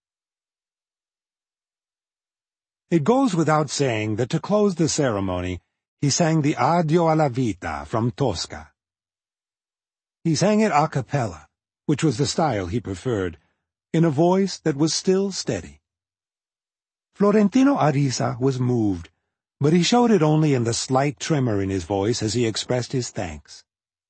It goes without saying that to close the ceremony, he sang the Addio alla Vita from Tosca. He sang it a cappella, which was the style he preferred, in a voice that was still steady. Florentino Ariza was moved, but he showed it only in the slight tremor in his voice as he expressed his thanks.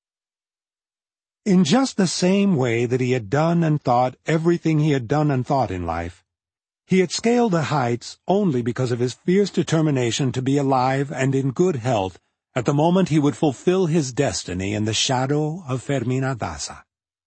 In just the same way that he had done and thought everything he had done and thought in life, he had scaled the heights only because of his fierce determination to be alive and in good health at the moment he would fulfill his destiny in the shadow of Fermina Daza.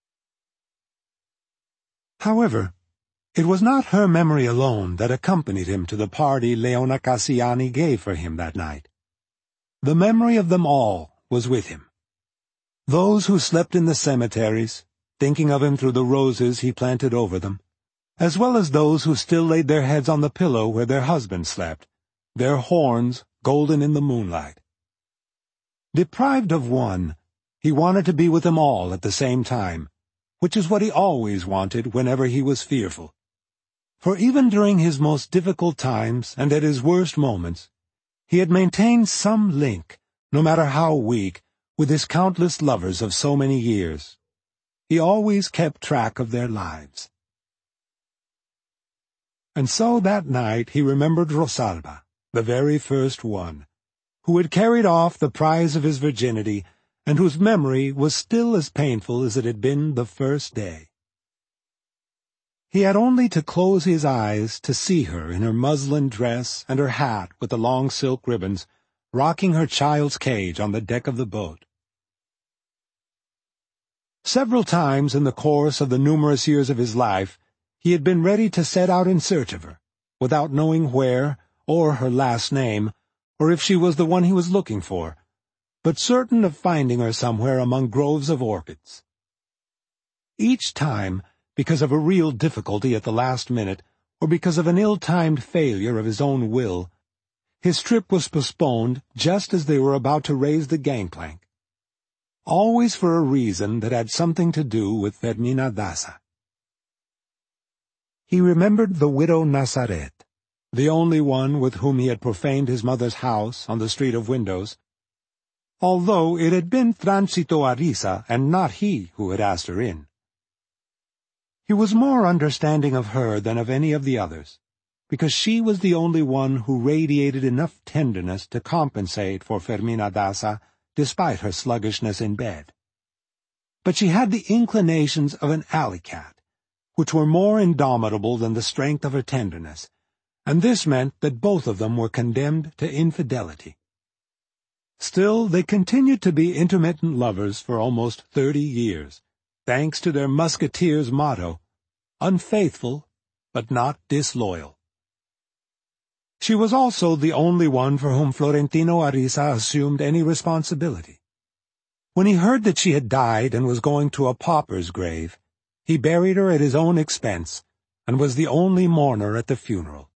However, it was not her memory alone that accompanied him to the party Leona Cassiani gave for him that night. The memory of them all was with him. Those who slept in the cemeteries, thinking of him through the roses he planted over them, as well as those who still laid their heads on the pillow where their husbands slept, their horns golden in the moonlight. Deprived of one, he wanted to be with them all at the same time, which is what he always wanted whenever he was fearful. For even during his most difficult times and at his worst moments, he had maintained some link, no matter how weak, with his countless lovers of so many years. He always kept track of their lives. And so that night he remembered Rosalba, the very first one, who had carried off the prize of his virginity, and whose memory was still as painful as it had been the first day. He had only to close his eyes to see her in her muslin dress and her hat with the long silk ribbons, rocking her child's cage on the deck of the boat. Several times in the course of the numerous years of his life, he had been ready to set out in search of her, without knowing where, or her last name, or if she was the one he was looking for, but certain of finding her somewhere among groves of orchids. Each time, because of a real difficulty at the last minute, or because of an ill-timed failure of his own will, his trip was postponed just as they were about to raise the gangplank. Always for a reason that had something to do with Fermina Daza. He remembered the widow Nazaret, the only one with whom he had profaned his mother's house on the Street of Windows, although it had been Tránsito Ariza and not he who had asked her in. He was more understanding of her than of any of the others, because she was the only one who radiated enough tenderness to compensate for Fermina Daza, despite her sluggishness in bed. But she had the inclinations of an alley cat, which were more indomitable than the strength of her tenderness, and this meant that both of them were condemned to infidelity. Still, they continued to be intermittent lovers for almost 30 years, thanks to their musketeer's motto, unfaithful, but not disloyal. She was also the only one for whom Florentino Ariza assumed any responsibility. When he heard that she had died and was going to a pauper's grave, he buried her at his own expense, and was the only mourner at the funeral.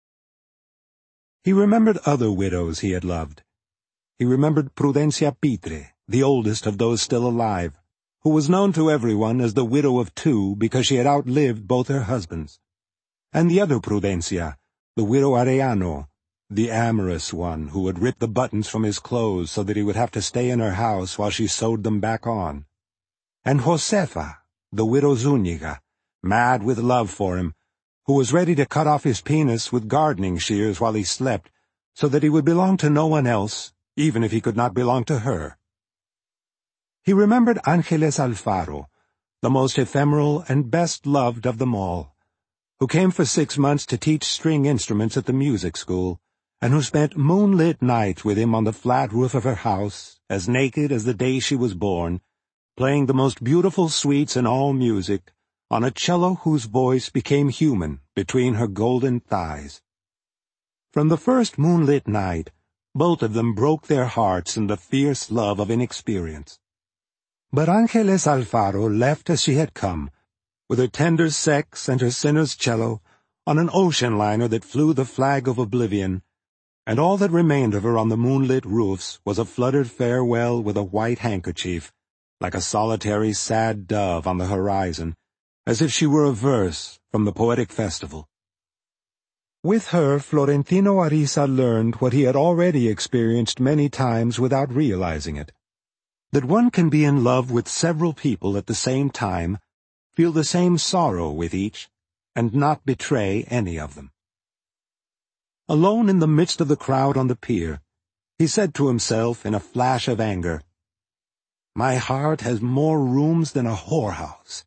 He remembered other widows he had loved. He remembered Prudencia Pitre, the oldest of those still alive, who was known to everyone as the widow of two because she had outlived both her husbands, and the other Prudencia, the widow Arellano, the amorous one who would rip the buttons from his clothes so that he would have to stay in her house while she sewed them back on, and Josefa, the widow Zúñiga, mad with love for him, who was ready to cut off his penis with gardening shears while he slept, so that he would belong to no one else, even if he could not belong to her. He remembered Ángeles Alfaro, the most ephemeral and best-loved of them all, who came for 6 months to teach string instruments at the music school, and who spent moonlit nights with him on the flat roof of her house, as naked as the day she was born, playing the most beautiful suites in all music, on a cello whose voice became human between her golden thighs. From the first moonlit night, both of them broke their hearts in the fierce love of inexperience. But Ángeles Alfaro left as she had come, with her tender sex and her sinner's cello, on an ocean liner that flew the flag of oblivion, and all that remained of her on the moonlit roofs was a fluttered farewell with a white handkerchief, like a solitary sad dove on the horizon, as if she were a verse from the poetic festival. With her, Florentino Ariza learned what he had already experienced many times without realizing it, that one can be in love with several people at the same time, feel the same sorrow with each, and not betray any of them. Alone in the midst of the crowd on the pier, he said to himself in a flash of anger, "My heart has more rooms than a whorehouse."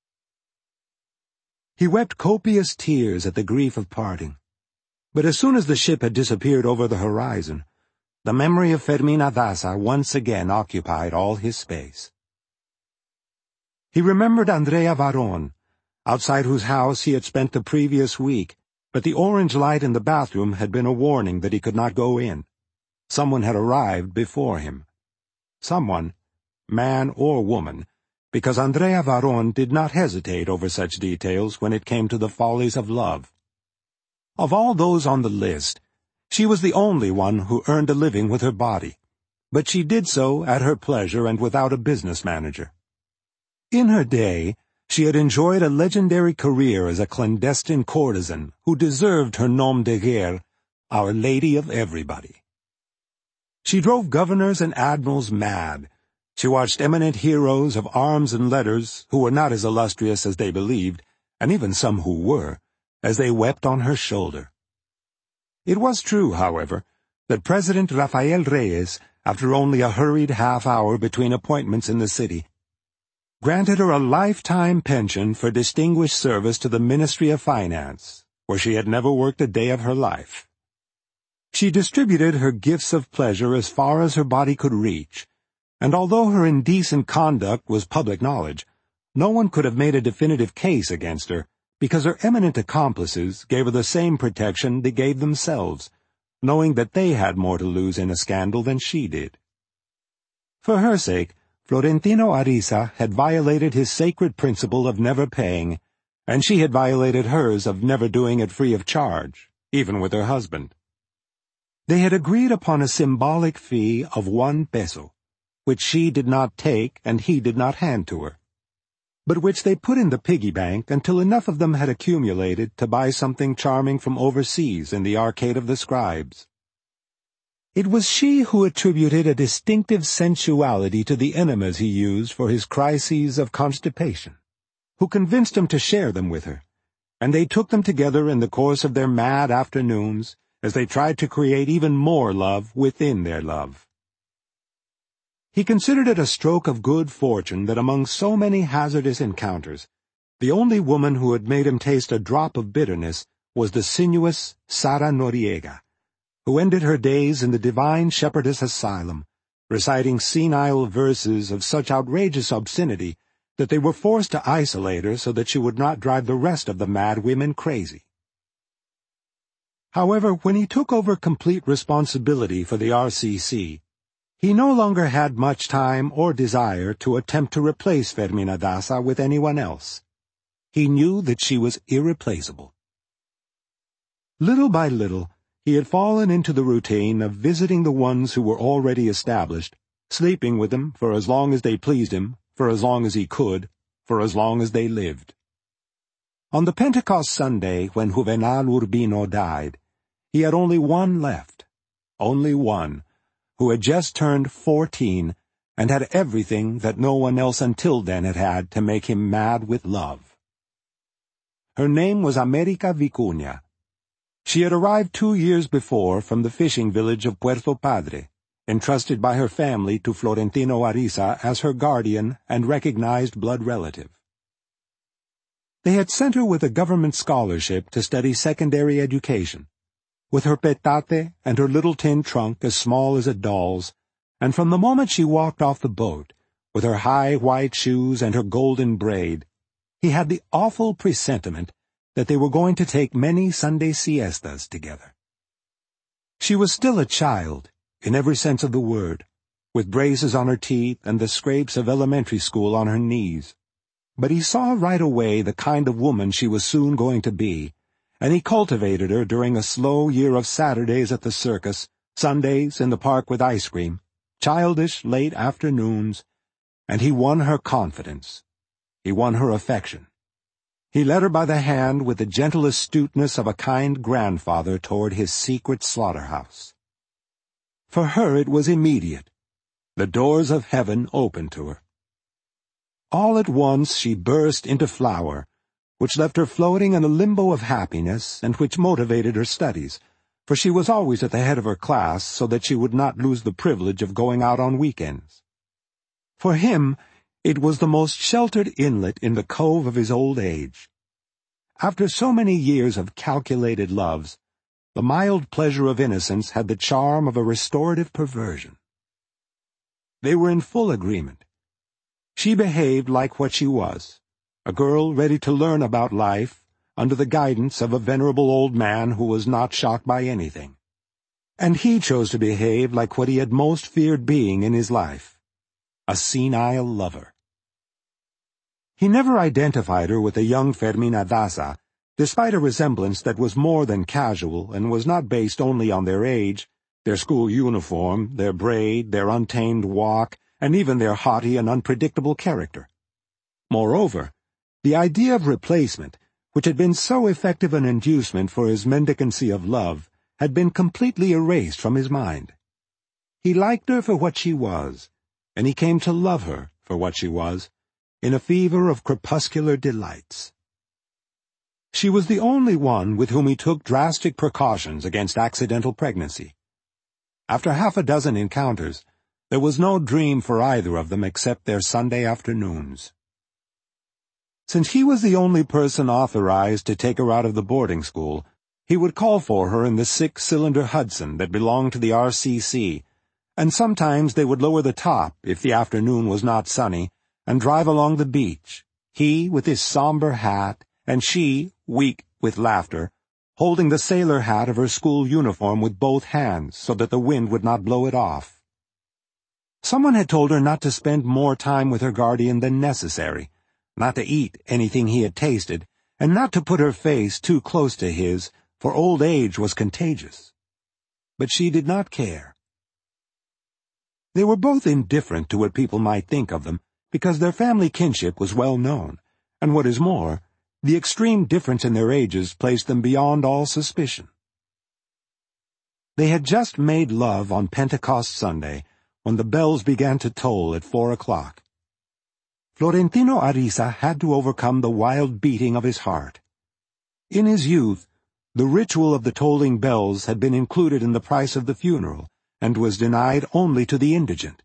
He wept copious tears at the grief of parting, but as soon as the ship had disappeared over the horizon, the memory of Fermina Daza once again occupied all his space. He remembered Andrea Varon, outside whose house he had spent the previous week, but the orange light in the bathroom had been a warning that he could not go in. Someone had arrived before him. Someone, man or woman, because Andrea Varon did not hesitate over such details when it came to the follies of love. Of all those on the list, she was the only one who earned a living with her body, but she did so at her pleasure and without a business manager. In her day, she had enjoyed a legendary career as a clandestine courtesan who deserved her nom de guerre, Our Lady of Everybody. She drove governors and admirals mad. She watched eminent heroes of arms and letters, who were not as illustrious as they believed, and even some who were, as they wept on her shoulder. It was true, however, that President Rafael Reyes, after only a hurried half-hour between appointments in the city, granted her a lifetime pension for distinguished service to the Ministry of Finance, where she had never worked a day of her life. She distributed her gifts of pleasure as far as her body could reach, and although her indecent conduct was public knowledge, no one could have made a definitive case against her, because her eminent accomplices gave her the same protection they gave themselves, knowing that they had more to lose in a scandal than she did. For her sake, Florentino Ariza had violated his sacred principle of never paying, and she had violated hers of never doing it free of charge, even with her husband. They had agreed upon a symbolic fee of 1 peso, which she did not take and he did not hand to her, but which they put in the piggy bank until enough of them had accumulated to buy something charming from overseas in the Arcade of the Scribes. It was she who attributed a distinctive sensuality to the enemas he used for his crises of constipation, who convinced him to share them with her, and they took them together in the course of their mad afternoons as they tried to create even more love within their love. He considered it a stroke of good fortune that among so many hazardous encounters, the only woman who had made him taste a drop of bitterness was the sinuous Sara Noriega, who ended her days in the Divine Shepherdess Asylum, reciting senile verses of such outrageous obscenity that they were forced to isolate her so that she would not drive the rest of the mad women crazy. However, when he took over complete responsibility for the RCC, he no longer had much time or desire to attempt to replace Fermina Daza with anyone else. He knew that she was irreplaceable. Little by little, he had fallen into the routine of visiting the ones who were already established, sleeping with them for as long as they pleased him, for as long as he could, for as long as they lived. On the Pentecost Sunday, when Juvenal Urbino died, he had only one left, only one, who had just turned 14 and had everything that no one else until then had had to make him mad with love. Her name was America Vicuña. She had arrived 2 years before from the fishing village of Puerto Padre, entrusted by her family to Florentino Ariza as her guardian and recognized blood relative. They had sent her with a government scholarship to study secondary education, with her petate and her little tin trunk as small as a doll's, and from the moment she walked off the boat, with her high white shoes and her golden braid, he had the awful presentiment that they were going to take many Sunday siestas together. She was still a child, in every sense of the word, with braces on her teeth and the scrapes of elementary school on her knees. But he saw right away the kind of woman she was soon going to be, and he cultivated her during a slow year of Saturdays at the circus, Sundays in the park with ice cream, childish late afternoons, and he won her confidence. He won her affection. He led her by the hand with the gentle astuteness of a kind grandfather toward his secret slaughterhouse. For her it was immediate. The doors of heaven opened to her. All at once she burst into flower, which left her floating in a limbo of happiness and which motivated her studies, for she was always at the head of her class so that she would not lose the privilege of going out on weekends. For him, it was the most sheltered inlet in the cove of his old age. After so many years of calculated loves, the mild pleasure of innocence had the charm of a restorative perversion. They were in full agreement. She behaved like what she was, a girl ready to learn about life under the guidance of a venerable old man who was not shocked by anything. And he chose to behave like what he had most feared being in his life, a senile lover. He never identified her with the young Fermina Daza, despite a resemblance that was more than casual and was not based only on their age, their school uniform, their braid, their untamed walk, and even their haughty and unpredictable character. Moreover, the idea of replacement, which had been so effective an inducement for his mendicancy of love, had been completely erased from his mind. He liked her for what she was, and he came to love her for what she was, in a fever of crepuscular delights. She was the only one with whom he took drastic precautions against accidental pregnancy. After half a dozen encounters, there was no dream for either of them except their Sunday afternoons. Since he was the only person authorized to take her out of the boarding school, he would call for her in the 6-cylinder Hudson that belonged to the RCC, and sometimes they would lower the top if the afternoon was not sunny, and drive along the beach, he with his somber hat, and she, weak with laughter, holding the sailor hat of her school uniform with both hands so that the wind would not blow it off. Someone had told her not to spend more time with her guardian than necessary, not to eat anything he had tasted, and not to put her face too close to his, for old age was contagious. But she did not care. They were both indifferent to what people might think of them, because their family kinship was well known, and what is more, the extreme difference in their ages placed them beyond all suspicion. They had just made love on Pentecost Sunday, when the bells began to toll at 4 o'clock. Florentino Ariza had to overcome the wild beating of his heart. In his youth, the ritual of the tolling bells had been included in the price of the funeral, and was denied only to the indigent.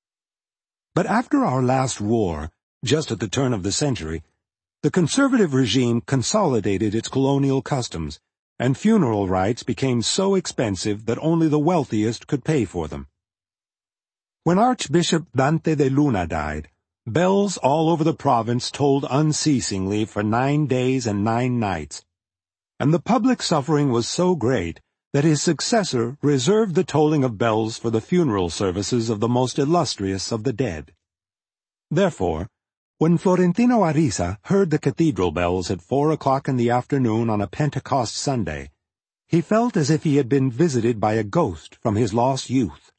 But after our last war, just at the turn of the century, the conservative regime consolidated its colonial customs, and funeral rites became so expensive that only the wealthiest could pay for them. When Archbishop Dante de Luna died, bells all over the province tolled unceasingly for 9 days and 9 nights, and the public suffering was so great that his successor reserved the tolling of bells for the funeral services of the most illustrious of the dead. Therefore, when Florentino Ariza heard the cathedral bells at 4 o'clock in the afternoon on a Pentecost Sunday, he felt as if he had been visited by a ghost from his lost youth.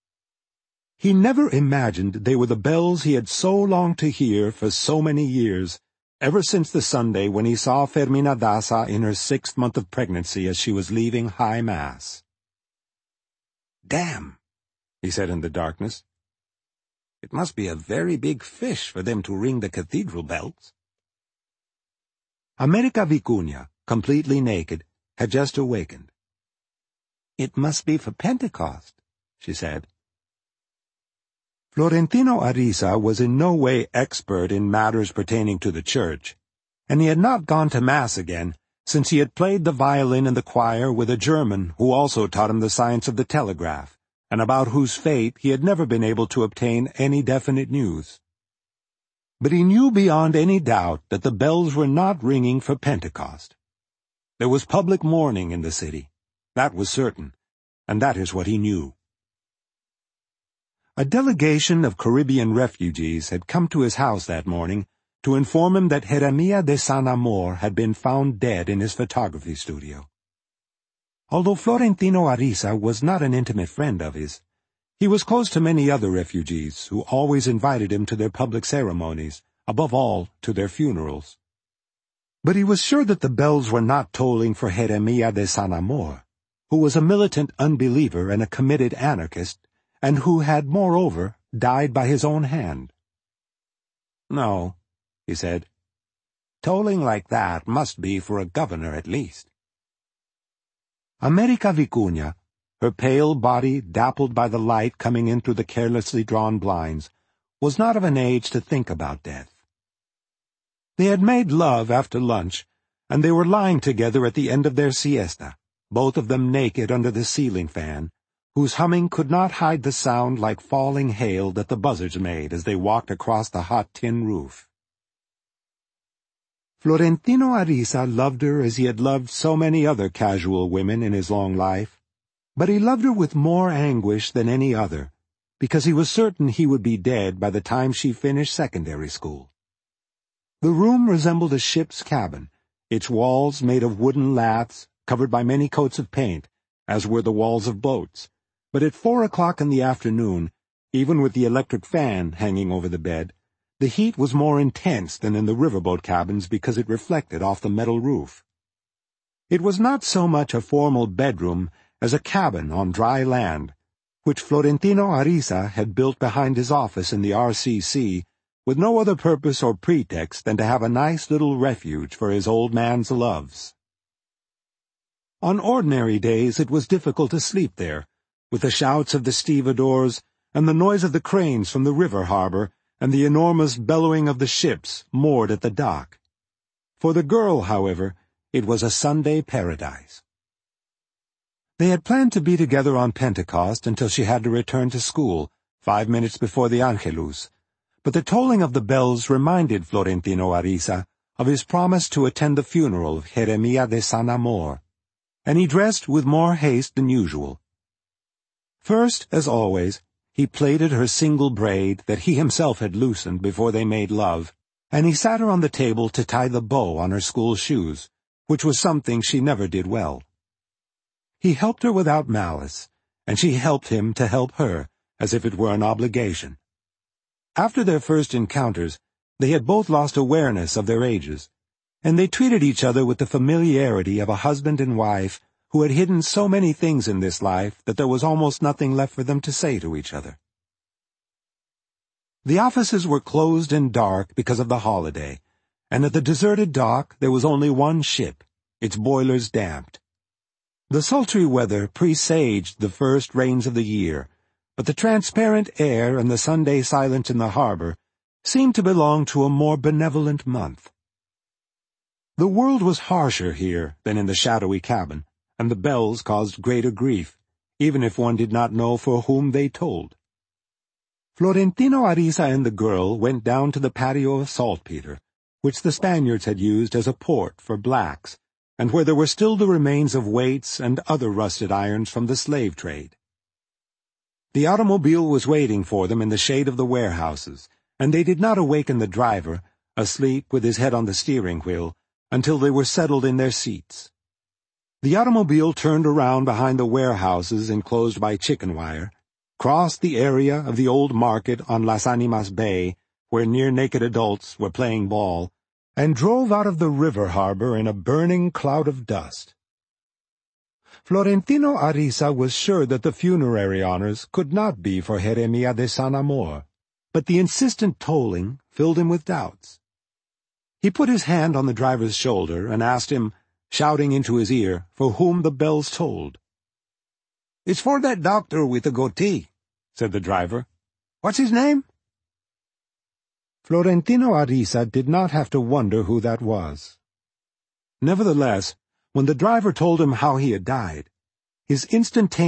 He never imagined they were the bells he had so longed to hear for so many years, ever since the Sunday when he saw Fermina Daza in her 6th month of pregnancy as she was leaving High Mass. "Damn," he said in the darkness. "It must be a very big fish for them to ring the cathedral bells." America Vicuña, completely naked, had just awakened. "It must be for Pentecost," she said. Florentino Ariza was in no way expert in matters pertaining to the church, and he had not gone to Mass again since he had played the violin in the choir with a German who also taught him the science of the telegraph, and about whose fate he had never been able to obtain any definite news. But he knew beyond any doubt that the bells were not ringing for Pentecost. There was public mourning in the city. That was certain, and that is what he knew. A delegation of Caribbean refugees had come to his house that morning to inform him that Jeremiah de San Amor had been found dead in his photography studio. Although Florentino Ariza was not an intimate friend of his, he was close to many other refugees who always invited him to their public ceremonies, above all to their funerals. But he was sure that the bells were not tolling for Jeremiah de San Amor, who was a militant unbeliever and a committed anarchist, and who had, moreover, died by his own hand. "No," he said. "Tolling like that must be for a governor at least." America Vicuña, her pale body dappled by the light coming in through the carelessly drawn blinds, was not of an age to think about death. They had made love after lunch, and they were lying together at the end of their siesta, both of them naked under the ceiling fan, whose humming could not hide the sound like falling hail that the buzzards made as they walked across the hot tin roof. Florentino Ariza loved her as he had loved so many other casual women in his long life, but he loved her with more anguish than any other, because he was certain he would be dead by the time she finished secondary school. The room resembled a ship's cabin, its walls made of wooden laths, covered by many coats of paint, as were the walls of boats. But at 4 o'clock in the afternoon, even with the electric fan hanging over the bed, the heat was more intense than in the riverboat cabins because it reflected off the metal roof. It was not so much a formal bedroom as a cabin on dry land, which Florentino Ariza had built behind his office in the RCC with no other purpose or pretext than to have a nice little refuge for his old man's loves. On ordinary days it was difficult to sleep there, with the shouts of the stevedores and the noise of the cranes from the river harbor, and the enormous bellowing of the ships moored at the dock. For the girl, however, it was a Sunday paradise. They had planned to be together on Pentecost until she had to return to school, 5 minutes before the Angelus, but the tolling of the bells reminded Florentino Ariza of his promise to attend the funeral of Jeremia de San Amor, and he dressed with more haste than usual. First, as always, he plaited her single braid that he himself had loosened before they made love, and he sat her on the table to tie the bow on her school shoes, which was something she never did well. He helped her without malice, and she helped him to help her, as if it were an obligation. After their first encounters, they had both lost awareness of their ages, and they treated each other with the familiarity of a husband and wife who had hidden so many things in this life that there was almost nothing left for them to say to each other. The offices were closed and dark because of the holiday, and at the deserted dock there was only one ship, its boilers damped. The sultry weather presaged the first rains of the year, but the transparent air and the Sunday silence in the harbor seemed to belong to a more benevolent month. The world was harsher here than in the shadowy cabin, and the bells caused greater grief, even if one did not know for whom they tolled. Florentino Ariza and the girl went down to the patio of saltpeter, which the Spaniards had used as a port for blacks, and where there were still the remains of weights and other rusted irons from the slave trade. The automobile was waiting for them in the shade of the warehouses, and they did not awaken the driver, asleep with his head on the steering wheel, until they were settled in their seats. The automobile turned around behind the warehouses enclosed by chicken wire, crossed the area of the old market on Las Animas Bay, where near-naked adults were playing ball, and drove out of the river harbor in a burning cloud of dust. Florentino Ariza was sure that the funerary honors could not be for Jeremia de San Amor, but the insistent tolling filled him with doubts. He put his hand on the driver's shoulder and asked him, shouting into his ear, for whom the bells tolled. "It's for that doctor with the goatee," said the driver. "What's his name?" Florentino Ariza did not have to wonder who that was. Nevertheless, when the driver told him how he had died, his instantaneous